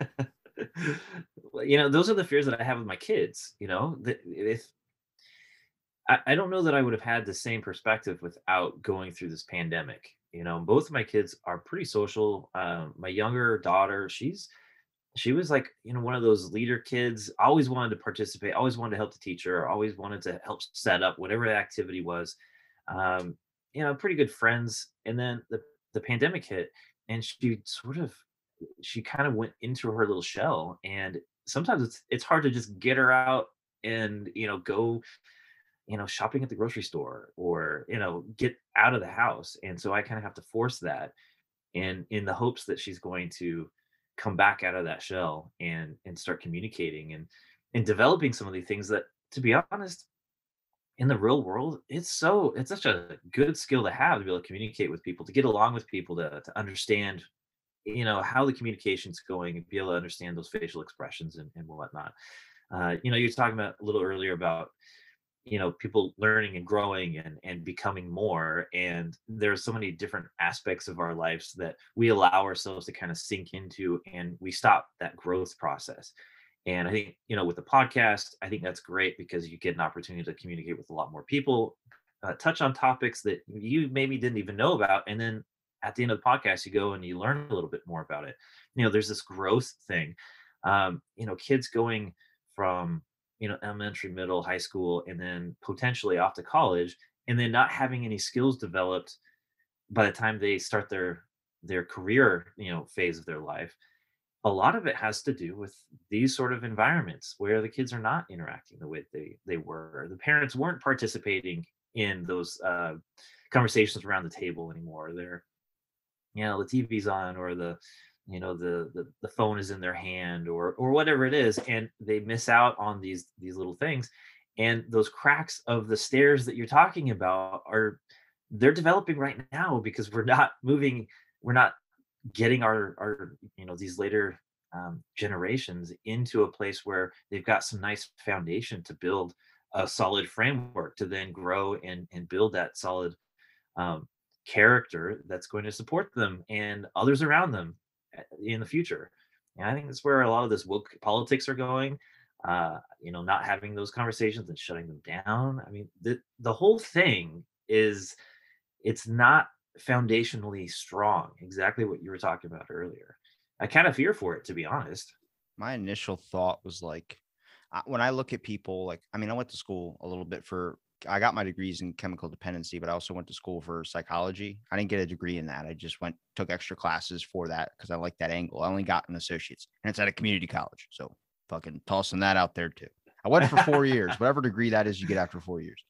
Those are the fears that I have with my kids, if I don't know that I would have had the same perspective without going through this pandemic. Both of my kids are pretty social. My younger daughter, she was like, one of those leader kids, always wanted to participate, always wanted to help the teacher, always wanted to help set up whatever the activity was. Pretty good friends. And then the pandemic hit and she kind of went into her little shell. And sometimes it's hard to just get her out and, go shopping at the grocery store or, get out of the house. And so I kind of have to force that and in the hopes that she's going to come back out of that shell and start communicating and developing some of the things that, to be honest, in the real world, it's such a good skill to have, to be able to communicate with people, to get along with people, to understand, how the communication's going and be able to understand those facial expressions and whatnot. You're talking about a little earlier about people learning and growing and becoming more. And there's so many different aspects of our lives that we allow ourselves to kind of sink into and we stop that growth process. And I think, with the podcast, I think that's great because you get an opportunity to communicate with a lot more people, touch on topics that you maybe didn't even know about. And then at the end of the podcast, you go and you learn a little bit more about it. There's this growth thing, kids going from, elementary, middle, high school, and then potentially off to college, and then not having any skills developed by the time they start their career, phase of their life. A lot of it has to do with these sort of environments where the kids are not interacting the way they were. The parents weren't participating in those conversations around the table anymore. They're, the TV's on, or the phone is in their hand, or whatever it is, and they miss out on these little things. And those cracks of the stairs that you're talking about they're developing right now, because we're not getting our these later generations into a place where they've got some nice foundation to build a solid framework to then grow and build that solid um, character that's going to support them and others around them in the future. And I think that's where a lot of this woke politics are going. Not having those conversations and shutting them down. I mean, the whole thing is, it's not foundationally strong. Exactly what you were talking about earlier. I kind of fear for it, to be honest. My initial thought was like, when I look at people, like, I mean, I went to school a little bit I got my degrees in chemical dependency, but I also went to school for psychology. I didn't get a degree in that. I just took extra classes for that because I like that angle. I only got an associate's, and it's at a community college. So fucking tossing that out there too. I went for 4 years, whatever degree that is you get after 4 years.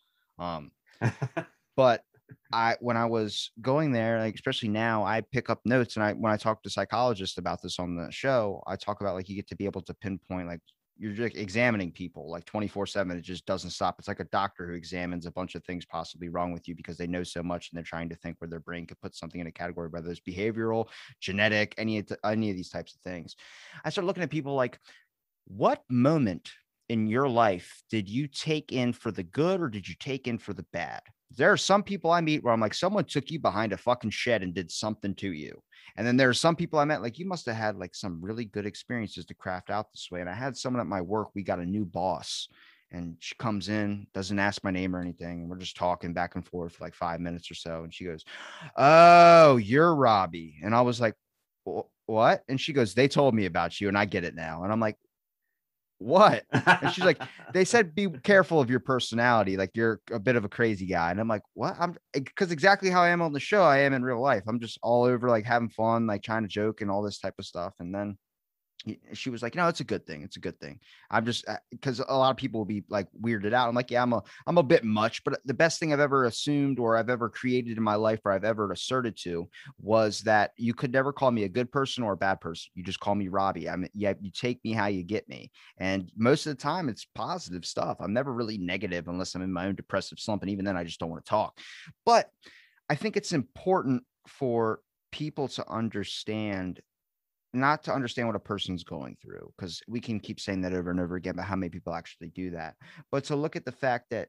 But when I was going there, like, especially now, I pick up notes, and when I talk to psychologists about this on the show, I talk about, like, you get to be able to pinpoint, like, you're just examining people like 24/7. It just doesn't stop. It's like a doctor who examines a bunch of things possibly wrong with you because they know so much, and they're trying to think where their brain could put something in a category, whether it's behavioral, genetic, any of these types of things. I started looking at people like, what moment in your life did you take in for the good, or did you take in for the bad? There are some people I meet where I'm like, someone took you behind a fucking shed and did something to you. And then there are some people I met, like, you must have had like some really good experiences to craft out this way. And I had someone at my work, we got a new boss, and she comes in, doesn't ask my name or anything. And we're just talking back and forth for like 5 minutes or so. And she goes, "Oh, you're Robbie." And I was like, "What?" And she goes, "They told me about you and I get it now." And I'm like, "What?" And she's like, "They said be careful of your personality. Like, you're a bit of a crazy guy." And I'm like, "What?" Because exactly how I am on the show, I am in real life. I'm just all over, like, having fun, like trying to joke and all this type of stuff. And then she was like, "No, it's a good thing. It's a good thing." I'm just, because a lot of people will be like weirded out. I'm like, "Yeah, I'm a bit much," but the best thing I've ever assumed or I've ever created in my life, or I've ever asserted to, was that you could never call me a good person or a bad person. You just call me Robbie. Yeah, you take me how you get me. And most of the time it's positive stuff. I'm never really negative unless I'm in my own depressive slump. And even then I just don't want to talk. But I think it's important for people to understand, not to understand what a person's going through, because we can keep saying that over and over again, but how many people actually do that? But to look at the fact that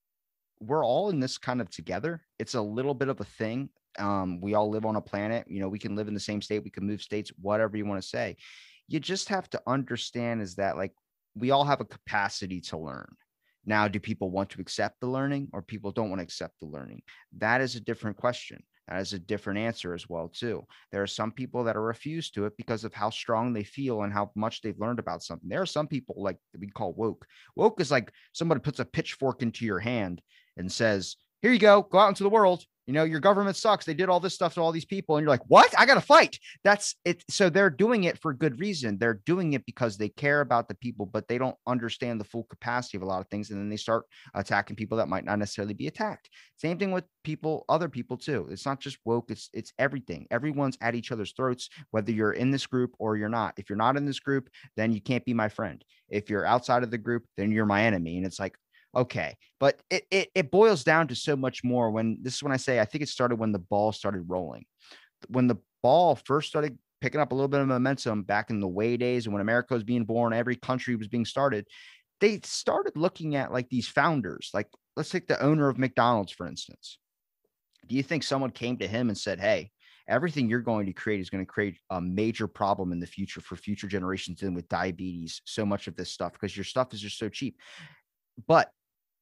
we're all in this kind of together. It's a little bit of a thing. We all live on a planet. We can live in the same state. We can move states, whatever you want to say. You just have to understand is that, like, we all have a capacity to learn. Now, do people want to accept the learning, or people don't want to accept the learning? That is a different question. That is a different answer as well, too. There are some people that are refused to it because of how strong they feel and how much they've learned about something. There are some people, like, we call woke. Woke is like somebody puts a pitchfork into your hand and says, "Here you go out into the world. Your government sucks. They did all this stuff to all these people." And you're like, "What? I got to fight." That's it. So they're doing it for good reason. They're doing it because they care about the people, but they don't understand the full capacity of a lot of things. And then they start attacking people that might not necessarily be attacked. Same thing with other people too. It's not just woke. It's everything. Everyone's at each other's throats, whether you're in this group or you're not. If you're not in this group, then you can't be my friend. If you're outside of the group, then you're my enemy. And it's like, okay, but it boils down to so much more. When I say, I think it started when the ball started rolling. When the ball first started picking up a little bit of momentum back in the way days, and when America was being born, every country was being started, they started looking at, like, these founders. Like, let's take the owner of McDonald's, for instance. Do you think someone came to him and said, "Hey, everything you're going to create is going to create a major problem in the future for future generations dealing with diabetes, so much of this stuff, because your stuff is just so cheap"? But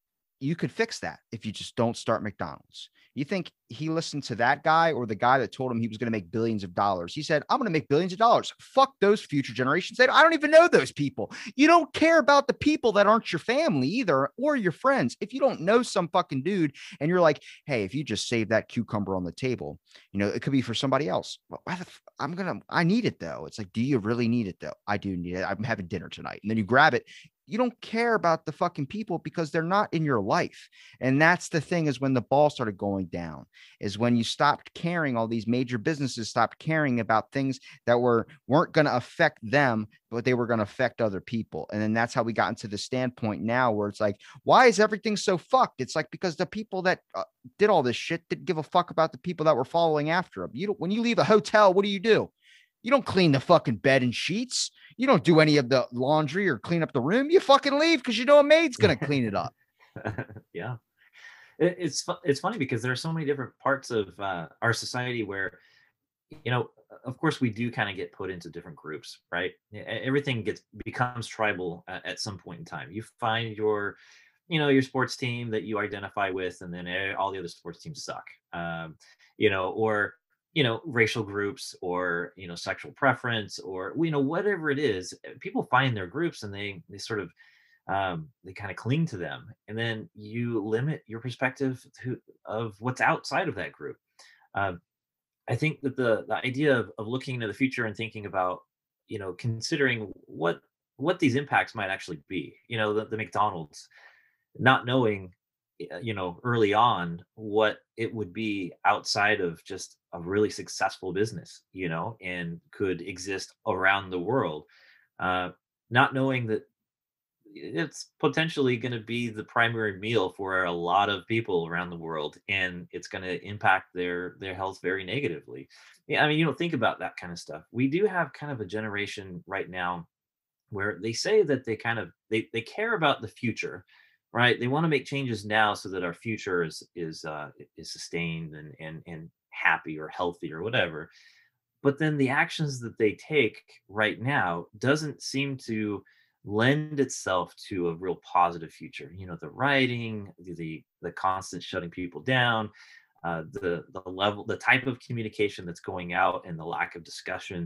you could fix that if you just don't start McDonald's. You think he listened to that guy or the guy that told him he was going to make billions of dollars? He said, I'm going to make billions of dollars. Fuck those future generations. I don't even know those people. You don't care about the people that aren't your family either or your friends. If you don't know some fucking dude and you're like, hey, if you just save that cucumber on the table, it could be for somebody else. Well, I need it though. It's like, do you really need it though? I do need it. I'm having dinner tonight. And then you grab it. You don't care about the fucking people because they're not in your life. And that's the thing, is when the ball started going down, is when you stopped caring. All these major businesses stopped caring about things that weren't going to affect them, but they were going to affect other people. And then that's how we got into the standpoint now where it's like, why is everything so fucked? It's like, because the people that did all this shit didn't give a fuck about the people that were following after them. When you leave a hotel, what do? You don't clean the fucking bed and sheets. You don't do any of the laundry or clean up the room. You fucking leave because you know a maid's going to clean it up. Yeah. It's funny because there are so many different parts of our society where, of course we do kind of get put into different groups, right? Everything becomes tribal at some point in time. You find your sports team that you identify with, and then all the other sports teams suck. Or racial groups, or, sexual preference, or, whatever it is, people find their groups and they sort of, they kind of cling to them. And then you limit your perspective of what's outside of that group. I think that the idea of looking into the future and thinking about, considering what these impacts might actually be, the McDonald's, not knowing, early on what it would be outside of just a really successful business, and could exist around the world, not knowing that it's potentially going to be the primary meal for a lot of people around the world, and it's going to impact their health very negatively. Yeah, I mean, think about that kind of stuff. We do have kind of a generation right now where they say that they kind of they care about the future, right? They want to make changes now so that our future is sustained and happy or healthy or whatever. But then the actions that they take right now doesn't seem to lend itself to a real positive future. The rioting, the constant shutting people down, the level, the type of communication that's going out, and the lack of discussion.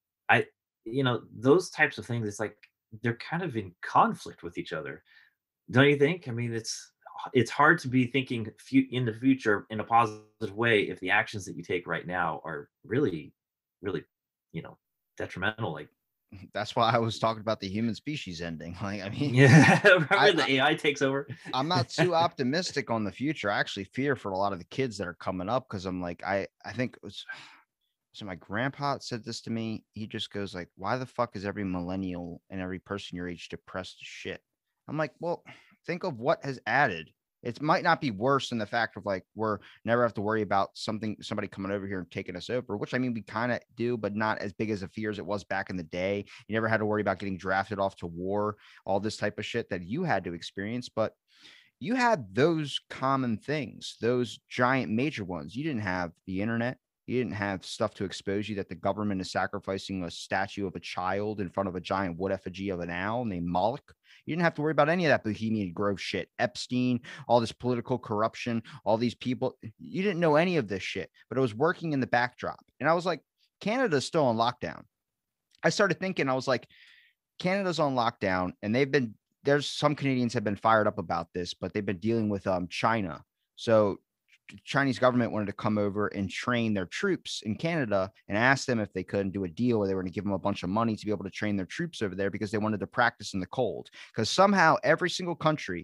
Those types of things, it's like they're kind of in conflict with each other. Don't you think? I mean, it's hard to be thinking in the future in a positive way if the actions that you take right now are really, really, detrimental. Like, that's why I was talking about the human species ending. Like, I mean, yeah, remember the AI takes over. I'm not too optimistic on the future. I actually fear for a lot of the kids that are coming up, because I'm like, I think it was. So my grandpa said this to me. He just goes like, why the fuck is every millennial and every person your age depressed as shit? I'm like, well, think of what has added. It might not be worse than the fact of like, we're never have to worry about somebody coming over here and taking us over, which I mean, we kind of do, but not as big as a fear as it was back in the day. You never had to worry about getting drafted off to war, all this type of shit that you had to experience. But you had those common things, those giant major ones. You didn't have the internet. You didn't have stuff to expose you that the government is sacrificing a statue of a child in front of a giant wood effigy of an owl named Moloch. You didn't have to worry about any of that Bohemian Grove shit, Epstein, all this political corruption, all these people. You didn't know any of this shit, but it was working in the backdrop. And I was like, Canada's still on lockdown. I started thinking, I was like, Canada's on lockdown, and there's some Canadians have been fired up about this, but they've been dealing with China. So Chinese government wanted to come over and train their troops in Canada, and asked them if they couldn't do a deal where they were going to give them a bunch of money to be able to train their troops over there, because they wanted to practice in the cold. Because somehow every single country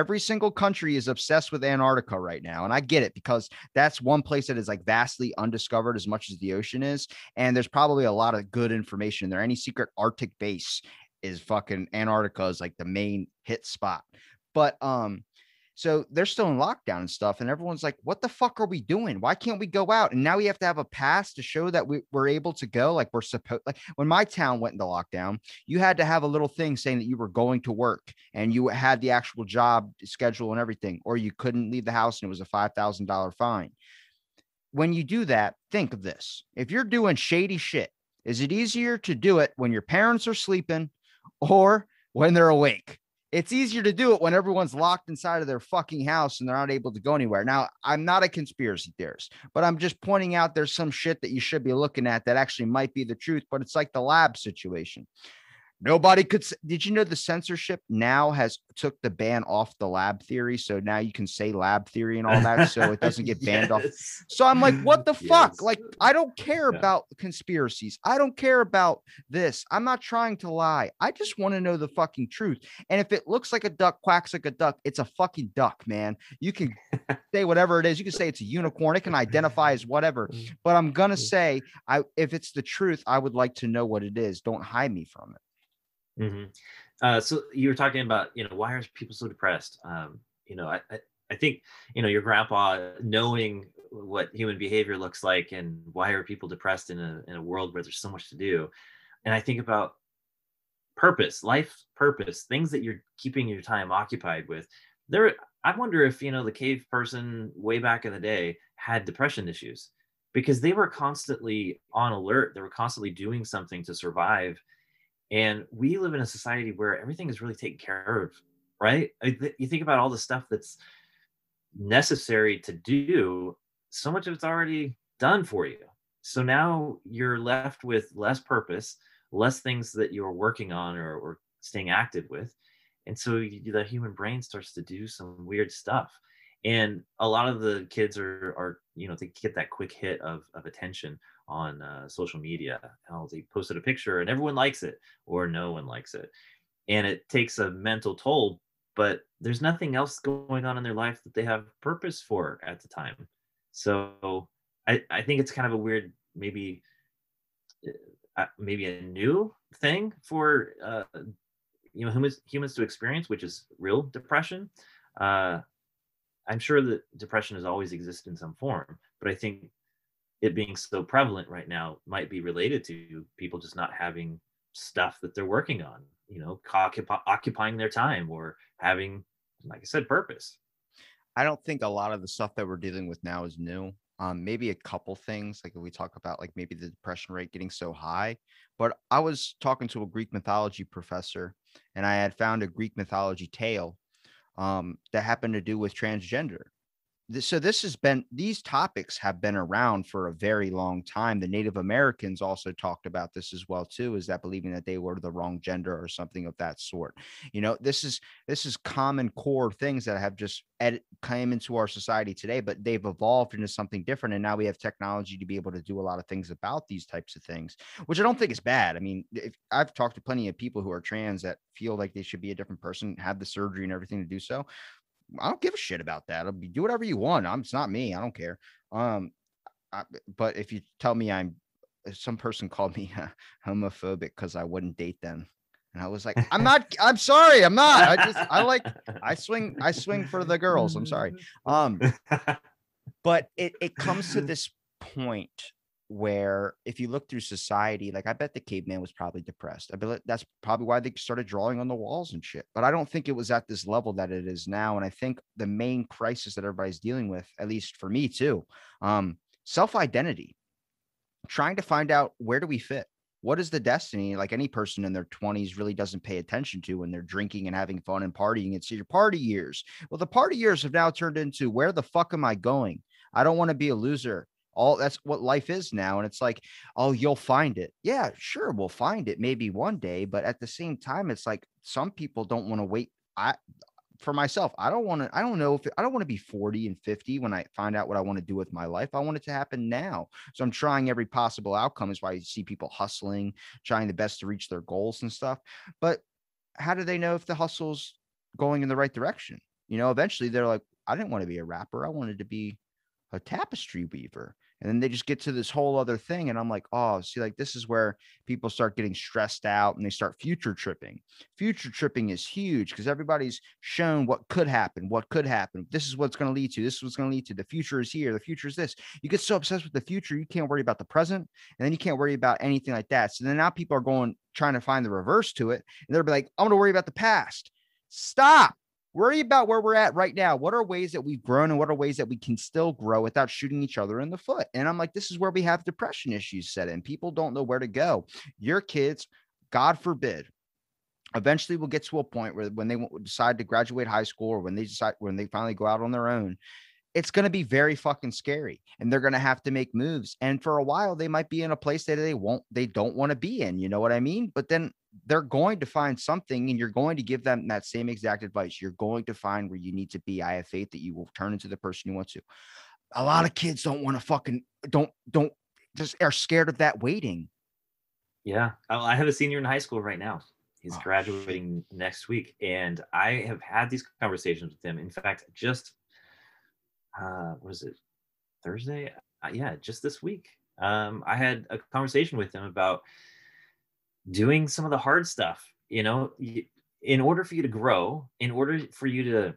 is obsessed with Antarctica right now. And I get it, because that's one place that is like vastly undiscovered as much as the ocean is. And there's probably a lot of good information there. Any secret Arctic base is fucking Antarctica is like the main hit spot. But, so they're still in lockdown and stuff. And everyone's like, what the fuck are we doing? Why can't we go out? And now we have to have a pass to show that we're able to go. Like we're supposed, like when my town went into lockdown, you had to have a little thing saying that you were going to work and you had the actual job schedule and everything, or you couldn't leave the house and it was a $5,000 fine. When you do that, think of this. If you're doing shady shit, is it easier to do it when your parents are sleeping or when they're awake? It's easier to do it when everyone's locked inside of their fucking house and they're not able to go anywhere. Now, I'm not a conspiracy theorist, but I'm just pointing out there's some shit that you should be looking at that actually might be the truth, but it's like the lab situation. Nobody could. Did you know the censorship now has took the ban off the lab theory? So now you can say lab theory and all that, so it doesn't get banned off. So I'm like, what the fuck? Like, I don't care about conspiracies. I don't care about this. I'm not trying to lie. I just want to know the fucking truth. And if it looks like a duck, quacks like a duck, it's a fucking duck, man. You can say whatever it is. You can say it's a unicorn. It can identify as whatever. But I'm gonna say, if it's the truth, I would like to know what it is. Don't hide me from it. So you were talking about, why are people so depressed? I think, your grandpa knowing what human behavior looks like and why are people depressed in a world where there's so much to do. And I think about purpose, life purpose, things that you're keeping your time occupied with. I wonder if, the cave person way back in the day had depression issues because they were constantly on alert. They were constantly doing something to survive. And we live in a society where everything is really taken care of, right? You think about all the stuff that's necessary to do, so much of it's already done for you. So now you're left with less purpose, less things that you're working on or staying active with. And so the human brain starts to do some weird stuff. And a lot of the kids are they get that quick hit of attention on social media. They posted a picture and everyone likes it or no one likes it. And it takes a mental toll, but there's nothing else going on in their life that they have purpose for at the time. So I think it's kind of a weird, maybe a new thing for humans to experience, which is real depression. I'm sure that depression has always existed in some form, but I think it being so prevalent right now might be related to people just not having stuff that they're working on, occupying their time or having, like I said, purpose. I don't think a lot of the stuff that we're dealing with now is new. Maybe a couple things, like if we talk about like maybe the depression rate getting so high, but I was talking to a Greek mythology professor and I had found a Greek mythology tale that happened to do with transgender. So these topics have been around for a very long time. The Native Americans also talked about this as well too, is that believing that they were the wrong gender or something of that sort. This is common core things that have just came into our society today, but they've evolved into something different. And now we have technology to be able to do a lot of things about these types of things, which I don't think is bad. I mean, I've talked to plenty of people who are trans that feel like they should be a different person, have the surgery and everything to do so. I don't give a shit about that. Do whatever you want. It's not me. I don't care. But if you tell me some person called me homophobic because I wouldn't date them. And I was like, I'm not, I'm sorry. I'm not. I swing for the girls. I'm sorry. But it comes to this point where if you look through society, like I bet the caveman was probably depressed. I bet that's probably why they started drawing on the walls and shit. But I don't think it was at this level that it is now. And I think the main crisis that everybody's dealing with, at least for me too, self-identity, trying to find out where do we fit? What is the destiny? Like any person in their 20s really doesn't pay attention to when they're drinking and having fun and partying. It's your party years. Well, the party years have now turned into where the fuck am I going? I don't want to be a loser. That's what life is now. And it's like, oh, you'll find it. Yeah, sure. We'll find it maybe one day. But at the same time, it's like some people don't want to wait. For myself, I don't want to be 40 and 50 when I find out what I want to do with my life. I want it to happen now. So I'm trying every possible outcome. Is why you see people hustling, trying the best to reach their goals and stuff. But how do they know if the hustle's going in the right direction? Eventually they're like, I didn't want to be a rapper. I wanted to be a tapestry weaver. And then they just get to this whole other thing. And I'm like, oh, see, like this is where people start getting stressed out and they start future tripping. Future tripping is huge because everybody's shown what could happen, This is what's going to lead to. This is what's going to lead to. The future is here. The future is this. You get so obsessed with the future, you can't worry about the present. And then you can't worry about anything like that. So then now people are trying to find the reverse to it. And they'll be like, I'm going to worry about the past. Stop. Worry about where we're at right now. What are ways that we've grown and what are ways that we can still grow without shooting each other in the foot? And I'm like, this is where we have depression issues set in. People don't know where to go. Your kids, God forbid, eventually we'll get to a point where when they decide to graduate high school, or when they finally go out on their own, it's going to be very fucking scary, and they're going to have to make moves. And for a while, they might be in a place that they don't want to be in. You know what I mean? But then they're going to find something, and you're going to give them that same exact advice. You're going to find where you need to be. I have faith that you will turn into the person you want to. A lot of kids don't want to don't just are scared of that waiting. Yeah. I have a senior in high school right now. He's Oh, graduating next week, and I have had these conversations with him. In fact, just was it Thursday? Yeah, just this week. I had a conversation with him about doing some of the hard stuff. In order for you to grow, in order for you to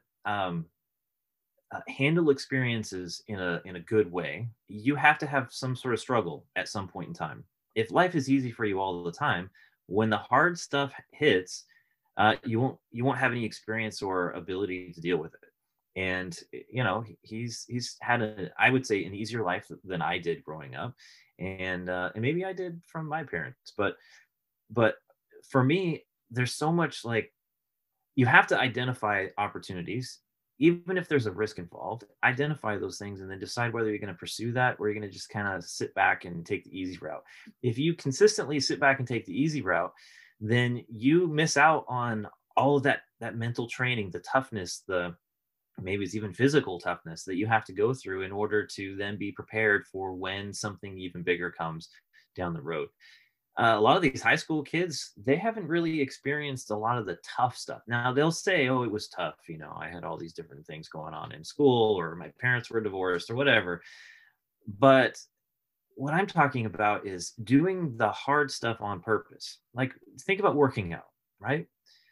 handle experiences in a good way, you have to have some sort of struggle at some point in time. If life is easy for you all the time, when the hard stuff hits, you won't have any experience or ability to deal with it. And he's had I would say, an easier life than I did growing up, and maybe I did from my parents, but for me, there's so much, like, you have to identify opportunities, even if there's a risk involved. Identify those things and then decide whether you're going to pursue that, or you're going to just kind of sit back and take the easy route. If you consistently sit back and take the easy route, then you miss out on all of that mental training, the toughness, the maybe it's even physical toughness that you have to go through in order to then be prepared for when something even bigger comes down the road. A lot of these high school kids, they haven't really experienced a lot of the tough stuff. Now they'll say, "Oh, it was tough. I had all these different things going on in school, or my parents were divorced, or whatever." But what I'm talking about is doing the hard stuff on purpose. Like, think about working out, right?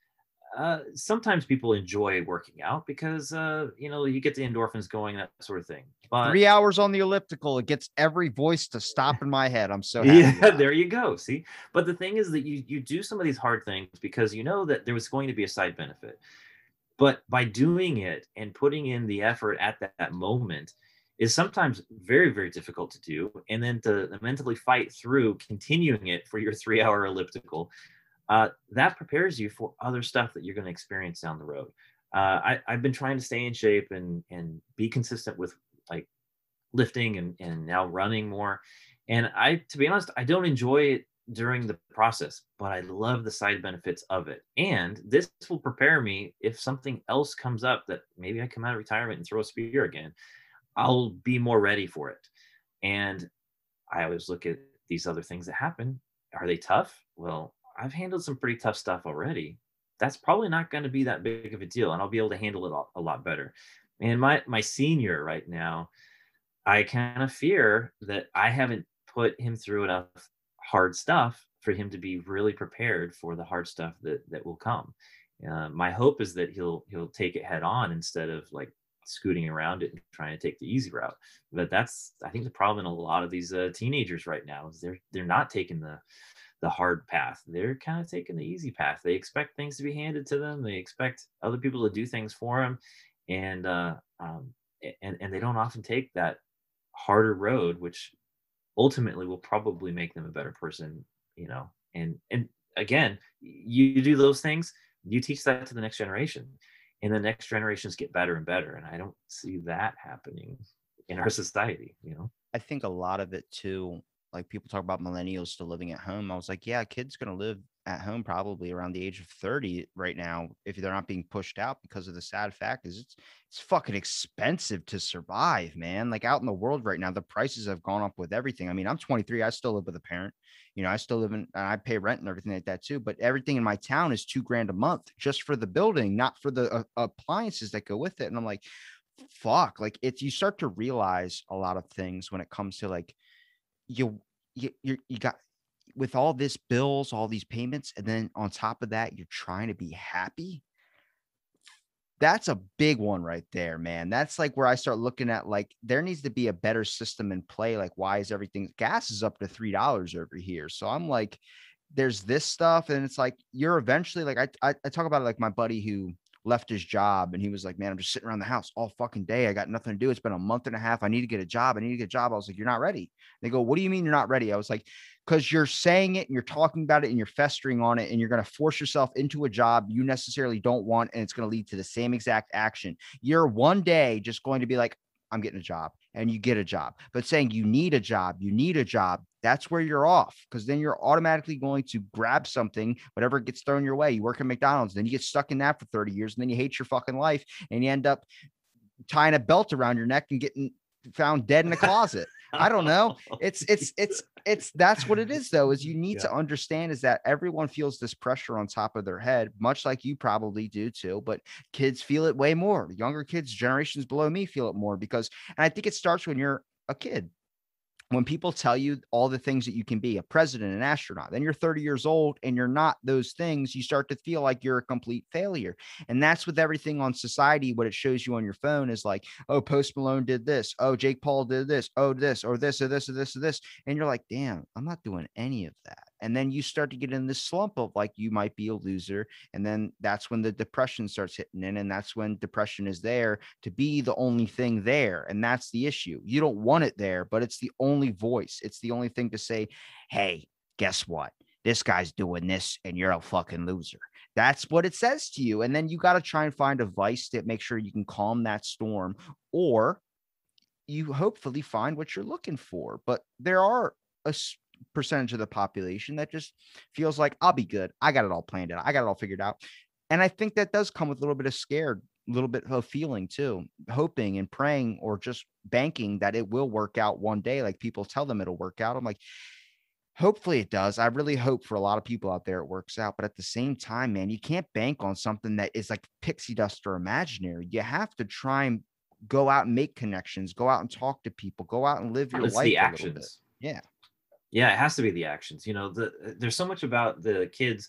Sometimes people enjoy working out because you get the endorphins going, that sort of thing. But 3 hours on the elliptical, it gets every voice to stop in my head. I'm so happy. yeah, there you go. See, but the thing is that you do some of these hard things because you know that there was going to be a side benefit. But by doing it and putting in the effort at that moment is sometimes very, very difficult to do. And then to mentally fight through continuing it for your 3 hour elliptical, that prepares you for other stuff that you're going to experience down the road. I've been trying to stay in shape and be consistent with, like, lifting and now running more. And to be honest, I don't enjoy it during the process, but I love the side benefits of it. And this will prepare me if something else comes up that maybe I come out of retirement and throw a spear again. I'll be more ready for it. And I always look at these other things that happen. Are they tough? Well, I've handled some pretty tough stuff already. That's probably not going to be that big of a deal, and I'll be able to handle it a lot better. And my senior right now, I kind of fear that I haven't put him through enough hard stuff for him to be really prepared for the hard stuff that will come. My hope is that he'll take it head on instead of, like, scooting around it and trying to take the easy route. But that's, I think, the problem in a lot of these teenagers right now is they're not taking the hard path. They're kind of taking the easy path. They expect things to be handed to them. They expect other people to do things for them, and they don't often take that harder road, which ultimately will probably make them a better person. And again, you do those things, you teach that to the next generation, and the next generations get better and better. And I don't see that happening in our society. I think a lot of it too, like people talk about millennials still living at home. I was like, yeah, a kid's going to live at home probably around the age of 30 right now if they're not being pushed out, because of the sad fact is it's fucking expensive to survive, man. Like, out in the world right now, the prices have gone up with everything. I mean, I'm 23. I still live with a parent. I still live in, and I pay rent and everything like that too. But everything in my town is $2,000 a month just for the building, not for the appliances that go with it. And I'm like, fuck, like, you start to realize a lot of things when it comes to, like, you got, with all this bills, all these payments, and then on top of that, you're trying to be happy. That's a big one right there, man. That's like where I start looking at, like, there needs to be a better system in play. Like, why is everything, gas is up to $3 over here? So I'm like, there's this stuff, and it's like, you're eventually, like, I talk about it, like my buddy who left his job, and he was like, man, I'm just sitting around the house all fucking day. I got nothing to do. It's been a month and a half. I need to get a job. I was like, you're not ready. They go, what do you mean you're not ready? I was like, because you're saying it and you're talking about it and you're festering on it and you're going to force yourself into a job you necessarily don't want. And it's going to lead to the same exact action. You're one day just going to be like, I'm getting a job, and you get a job. But saying you need a job, that's where you're off, because then you're automatically going to grab something, whatever gets thrown your way. You work at McDonald's, then you get stuck in that for 30 years, and then you hate your fucking life, and you end up tying a belt around your neck and getting found dead in a closet. I don't know. It's that's what it is though, is you need to understand is that everyone feels this pressure on top of their head, much like you probably do too, but kids feel it way more. Younger kids, generations below me, feel it more because, and I think it starts when you're a kid. When people tell you all the things that you can be, a president, an astronaut, then you're 30 years old and you're not those things, you start to feel like you're a complete failure. And that's with everything on society. What it shows you on your phone is like, oh, Post Malone did this. Oh, Jake Paul did this. Oh, this or this or this or this or this. And you're like, damn, I'm not doing any of that. And then you start to get in this slump of like, you might be a loser. And then that's when the depression starts hitting in. And that's when depression is there to be the only thing there. And that's the issue. You don't want it there, but it's the only voice. It's the only thing to say, hey, guess what? This guy's doing this and you're a fucking loser. That's what it says to you. And then you got to try and find a vice to make sure you can calm that storm, or you hopefully find what you're looking for. But there are a percentage of the population that just feels like I'll be good. I got it all planned out. I got it all figured out. And I think that does come with a little bit of scared, a little bit of feeling too, hoping and praying or just banking that it will work out one day. Like people tell them it'll work out. I'm like, hopefully it does. I really hope for a lot of people out there it works out. But at the same time, man, you can't bank on something that is like pixie dust or imaginary. You have to try and go out and make connections, go out and talk to people, go out and live your life. The actions. A little bit. Yeah. Yeah, it has to be the actions. You know, there's so much about the kids.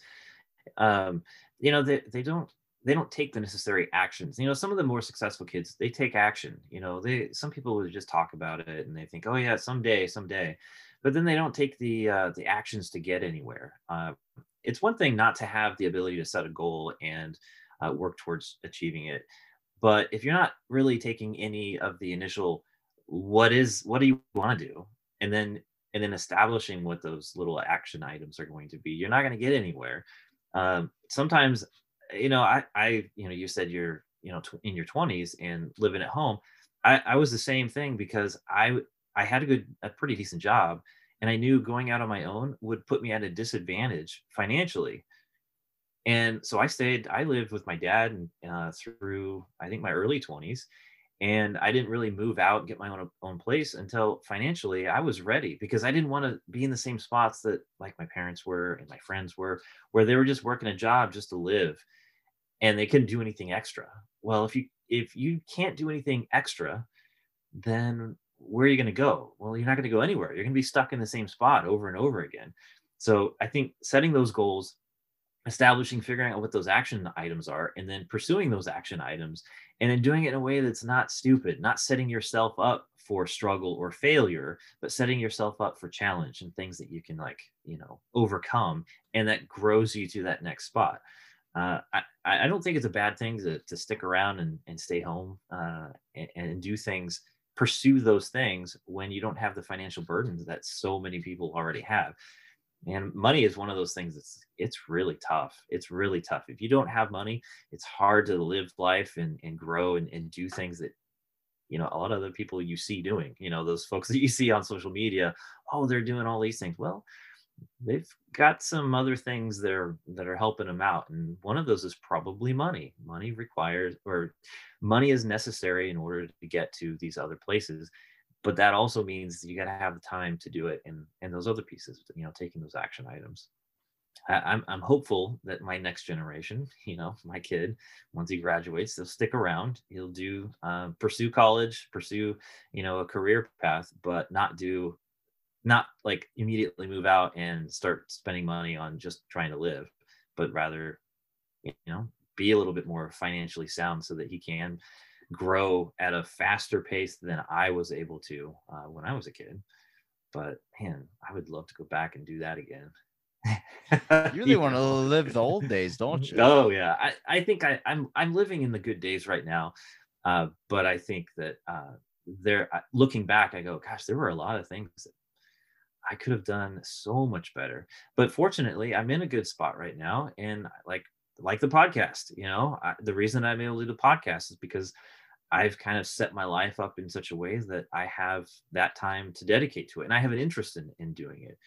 You know, they don't take the necessary actions. You know, some of the more successful kids, they take action. You know, some people would just talk about it and they think, oh yeah, someday, but then they don't take the actions to get anywhere. It's one thing not to have the ability to set a goal and work towards achieving it, but if you're not really taking any of the initial, what do you want to do, and then establishing what those little action items are going to be, you're not going to get anywhere. Sometimes, you know, you said you're, in your 20s and living at home. I was the same thing because I had a pretty decent job, and I knew going out on my own would put me at a disadvantage financially. And so I lived with my dad through, I think, my early 20s. And I didn't really move out and get my own place until financially I was ready, because I didn't want to be in the same spots that like my parents were and my friends were, where they were just working a job just to live and they couldn't do anything extra. Well, if you can't do anything extra, then where are you going to go? Well, you're not going to go anywhere. You're going to be stuck in the same spot over and over again. So I think setting those goals, figuring out what those action items are, and then pursuing those action items, and then doing it in a way that's not stupid, not setting yourself up for struggle or failure, but setting yourself up for challenge and things that you can overcome, and that grows you to that next spot. I don't think it's a bad thing to stick around and stay home and do things, pursue those things when you don't have the financial burdens that so many people already have. And money is one of those things it's really tough. It's really tough. If you don't have money, it's hard to live life and grow and do things that, a lot of other people you see doing, those folks that you see on social media, oh, they're doing all these things. Well, they've got some other things that are helping them out. And one of those is probably money. Money is necessary in order to get to these other places. But that also means you got to have the time to do it, and those other pieces, taking those action items. I'm hopeful that my next generation, my kid, once he graduates, they'll stick around. He'll pursue college, pursue, a career path, but not like immediately move out and start spending money on just trying to live, but rather, be a little bit more financially sound so that he can grow at a faster pace than I was able to when I was a kid. But man, I would love to go back and do that again. You really want to live the old days, don't you? Oh yeah, I think I'm living in the good days right now, but I think that looking back, I go, gosh, there were a lot of things I could have done so much better. But fortunately, I'm in a good spot right now, and like the podcast. The reason I'm able to do the podcast is because I've kind of set my life up in such a way that I have that time to dedicate to it, and I have an interest in doing it.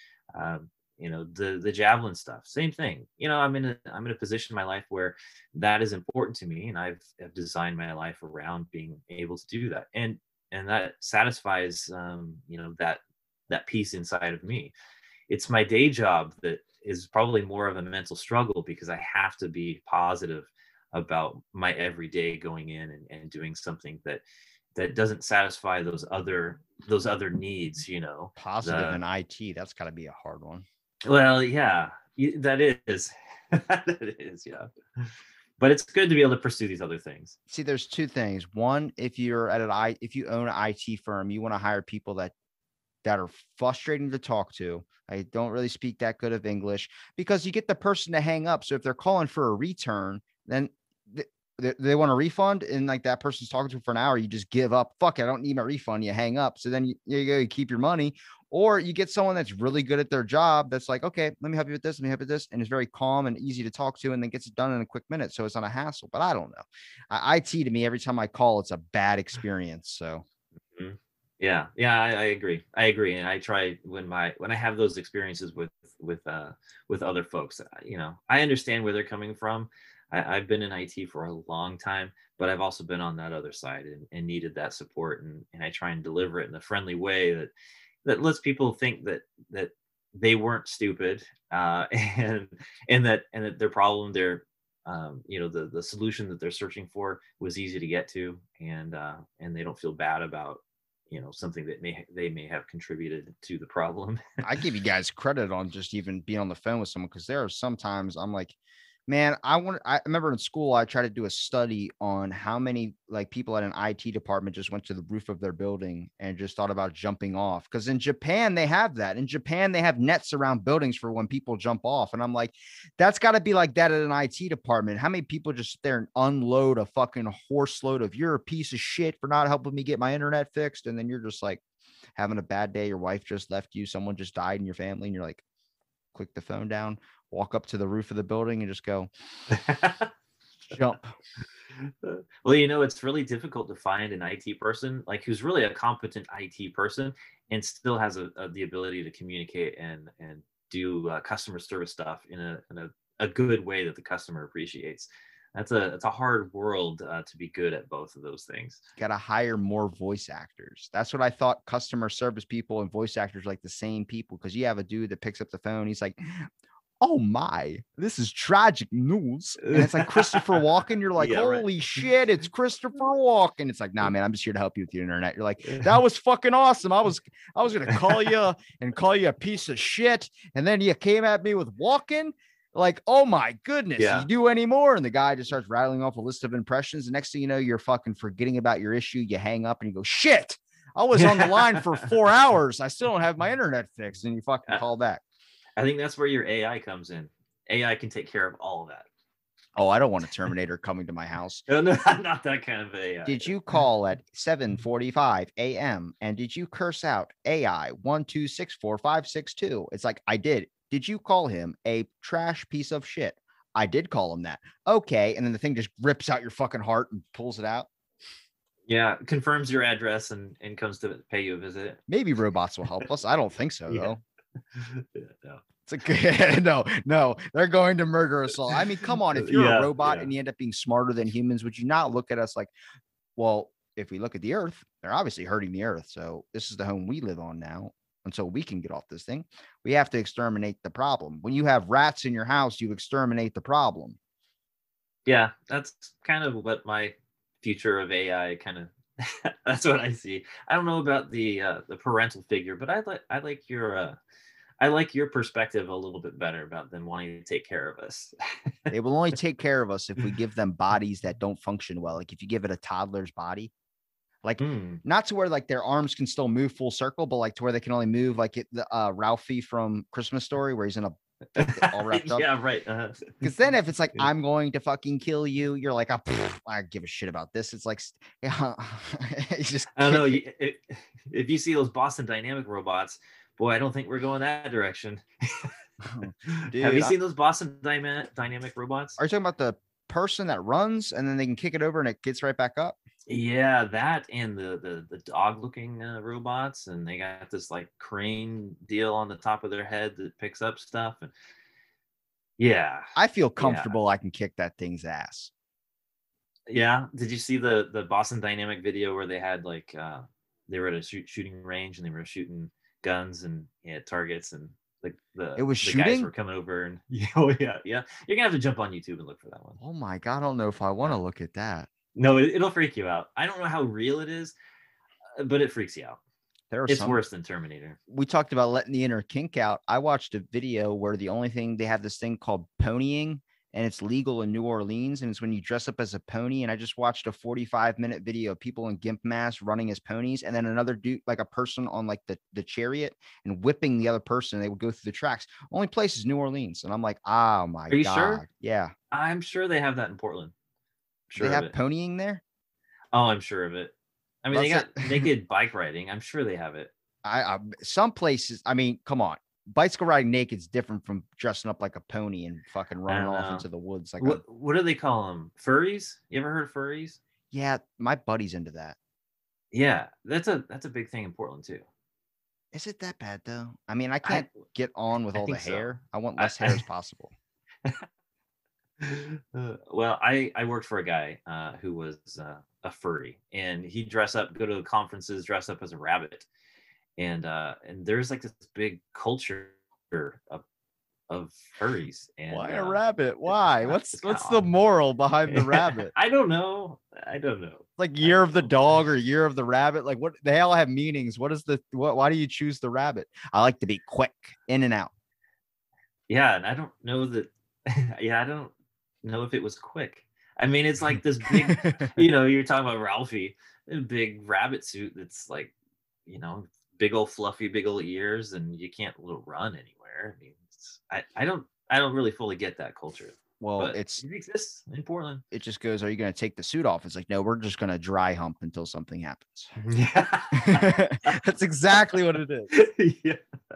The javelin stuff, same thing. I'm in a position in my life where that is important to me, and have designed my life around being able to do that, and that satisfies that piece inside of me. It's my day job that is probably more of a mental struggle because I have to be positive about my everyday going in and doing something that doesn't satisfy those other needs. Positive in IT, that's got to be a hard one. Well, yeah, that is. That is, yeah. But it's good to be able to pursue these other things. See, there's two things. One, if you own an IT firm, you want to hire people that are frustrating to talk to. I don't really speak that good of English because you get the person to hang up. So if they're calling for a return, then they want a refund, and like that person's talking to for an hour, you just give up. Fuck it, I don't need my refund. You hang up. So then you keep your money, or you get someone that's really good at their job. That's like, okay, let me help you with this. Let me help you with this. And it's very calm and easy to talk to, and then gets it done in a quick minute. So it's not a hassle, but I don't know. IT to me, every time I call, it's a bad experience. So. Mm-hmm. Yeah, I agree. And I try when I have those experiences with other folks, I understand where they're coming from. I've been in IT for a long time, but I've also been on that other side and needed that support, and I try and deliver it in a friendly way that lets people think that they weren't stupid, and that their problem, the solution that they're searching for was easy to get to, and they don't feel bad about something that they may have contributed to the problem. I give you guys credit on just even being on the phone with someone, because there are sometimes I'm like, man, I remember in school, I tried to do a study on how many like people at an IT department just went to the roof of their building and just thought about jumping off. Because in Japan, they have that. In Japan, they have nets around buildings for when people jump off. And I'm like, that's got to be like that at an IT department. How many people just sit there and unload a fucking horse load of, you're a piece of shit for not helping me get my internet fixed. And then you're just like having a bad day. Your wife just left you. Someone just died in your family. And you're like, click the phone down, walk up to the roof of the building and just go jump. Well, it's really difficult to find an IT person like who's really a competent IT person and still has the ability to communicate and do customer service stuff in a good way that the customer appreciates. It's a hard world to be good at both of those things. Got to hire more voice actors. That's what I thought. Customer service people and voice actors like the same people, because you have a dude that picks up the phone. He's like, oh my, this is tragic news. And it's like Christopher Walken. You're like, yeah, holy right. Shit, it's Christopher Walken. It's like, nah, man, I'm just here to help you with your internet. You're like, that was fucking awesome. I was going to call you and call you a piece of shit. And then you came at me with Walken. Like, oh my goodness, yeah. You do any more? And the guy just starts rattling off a list of impressions. The next thing you know, you're fucking forgetting about your issue. You hang up and you go, shit, I was on the line for 4 hours. I still don't have my internet fixed. And you fucking call back. I think that's where your AI comes in. AI can take care of all of that. Oh, I don't want a Terminator coming to my house. No, not that kind of AI. Did you call at 7:45 a.m. and did you curse out AI 1264562? It's like, I did. Did you call him a trash piece of shit? I did call him that. Okay. And then the thing just rips out your fucking heart and pulls it out. Yeah. Confirms your address and comes to pay you a visit. Maybe robots will help us. I don't think so, though. Yeah, no. It's like, no, they're going to murder us all. I mean, come on. If you're a robot and you end up being smarter than humans, would you not look at us like, well, if we look at the earth, they're obviously hurting the earth. So this is the home we live on now. And so we can get off this thing. We have to exterminate the problem. When you have rats in your house, you exterminate the problem. Yeah, that's kind of what my future of AI kind of, that's what I see. I don't know about the parental figure, but I like your perspective a little bit better about them wanting to take care of us. They will only take care of us if we give them bodies that don't function well. Like if you give it a toddler's body, like not to where like their arms can still move full circle, but like to where they can only move like Ralphie from Christmas Story, where he's in a all wrapped up. Yeah, right. Because then if it's like, I'm going to fucking kill you, you're like, I give a shit about this. It's like, yeah, I don't know. If you see those Boston Dynamic robots, boy, I don't think we're going that direction. Dude, Have you seen those Boston Dynamic robots? are you talking about the person that runs and then they can kick it over and it gets right back up? Yeah, that and the dog looking robots, and they got this like crane deal on the top of their head that picks up stuff. And yeah, I feel comfortable I can kick that thing's ass. yeah. Did you see the Boston Dynamic video where they had like they were at a shooting range and they were shooting guns and targets, and like It was the guys shooting? were coming over and oh yeah. You're gonna have to jump on YouTube and look for that one. Oh my God, I don't know if I want to look at that. No, it'll freak you out. I don't know how real it is, but it freaks you out. It's worse than Terminator. We talked about letting the inner kink out. I watched a video where the only thing they have this thing called ponying, and it's legal in New Orleans, and it's when you dress up as a pony. And I just watched a 45-minute video of people in gimp masks running as ponies, and then another dude, like a person on like the chariot, and whipping the other person. And they would go through the tracks. Only place is New Orleans, and I'm like, oh my God. Are you sure? Yeah, I'm sure they have that in Portland. they have ponying there. Oh, I'm sure of it. I mean, they got naked bike riding. I'm sure they have it. I some places. I mean, come on. Bicycle riding naked is different from dressing up like a pony and fucking running off into the woods. Like what do they call them? Furries? You ever heard of furries? Yeah, my buddy's into that. Yeah, that's a big thing in Portland too. Is it that bad though? I mean, I can't get on with all the hair. I want less hair as possible. Well, I worked for a guy who was a furry, and he'd dress up, go to conferences, dress up as a rabbit, and there's like this big culture of furries. And why a rabbit? Why? What's the moral behind the rabbit? I don't know. Like year of the dog or year of the rabbit. Like what? They all have meanings. What is why do you choose the rabbit? I like to be quick, in and out. Yeah, and I don't know that. Yeah, I don't know if it was quick. I mean, it's like this big, you're talking about Ralphie, a big rabbit suit that's like, big old fluffy, big old ears, and you can't run anywhere. I mean, I don't really fully get that culture. Well, it exists in Portland. It just goes, are you going to take the suit off? It's like, no, we're just going to dry hump until something happens. Yeah. That's exactly what it is. Yeah.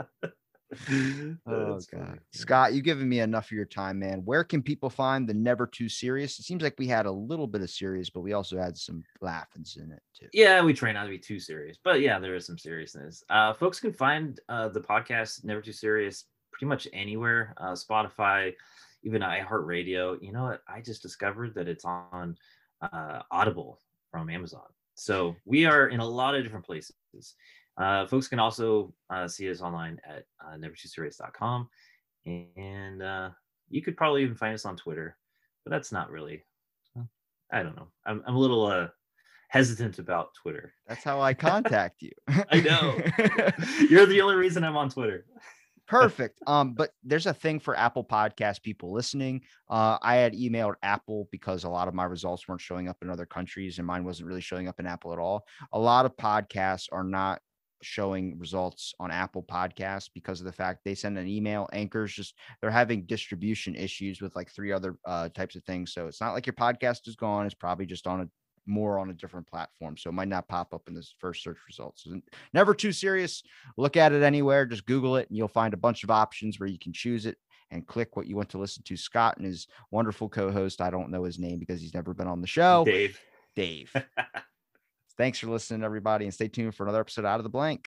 Oh God, Scott, you've given me enough of your time, man. Where can people find the Never Too Serious? It seems like we had a little bit of serious, but we also had some laughings in it too. Yeah, we try not to be too serious, but yeah, there is some seriousness. Folks can find the podcast Never Too Serious pretty much anywhere. Spotify, even iHeartRadio. You know what? I just discovered that it's on Audible from Amazon. So we are in a lot of different places. Folks can also see us online at nevertooserious.com, and you could probably even find us on Twitter, but that's not really. I don't know. I'm a little hesitant about Twitter. That's how I contact you. I know. You're the only reason I'm on Twitter. Perfect. But there's a thing for Apple Podcast people listening. I had emailed Apple because a lot of my results weren't showing up in other countries, and mine wasn't really showing up in Apple at all. A lot of podcasts are not showing results on Apple Podcasts because of the fact they send an email. Anchor's they're having distribution issues with like 3 other types of things. So it's not like your podcast is gone. It's probably just on a different platform. So it might not pop up in this first search results. So Never Too Serious. Look at it anywhere. Just Google it and you'll find a bunch of options where you can choose it and click what you want to listen to. Scott and his wonderful co-host, I don't know his name because he's never been on the show. Dave. Thanks for listening, everybody, and stay tuned for another episode Out of the Blank.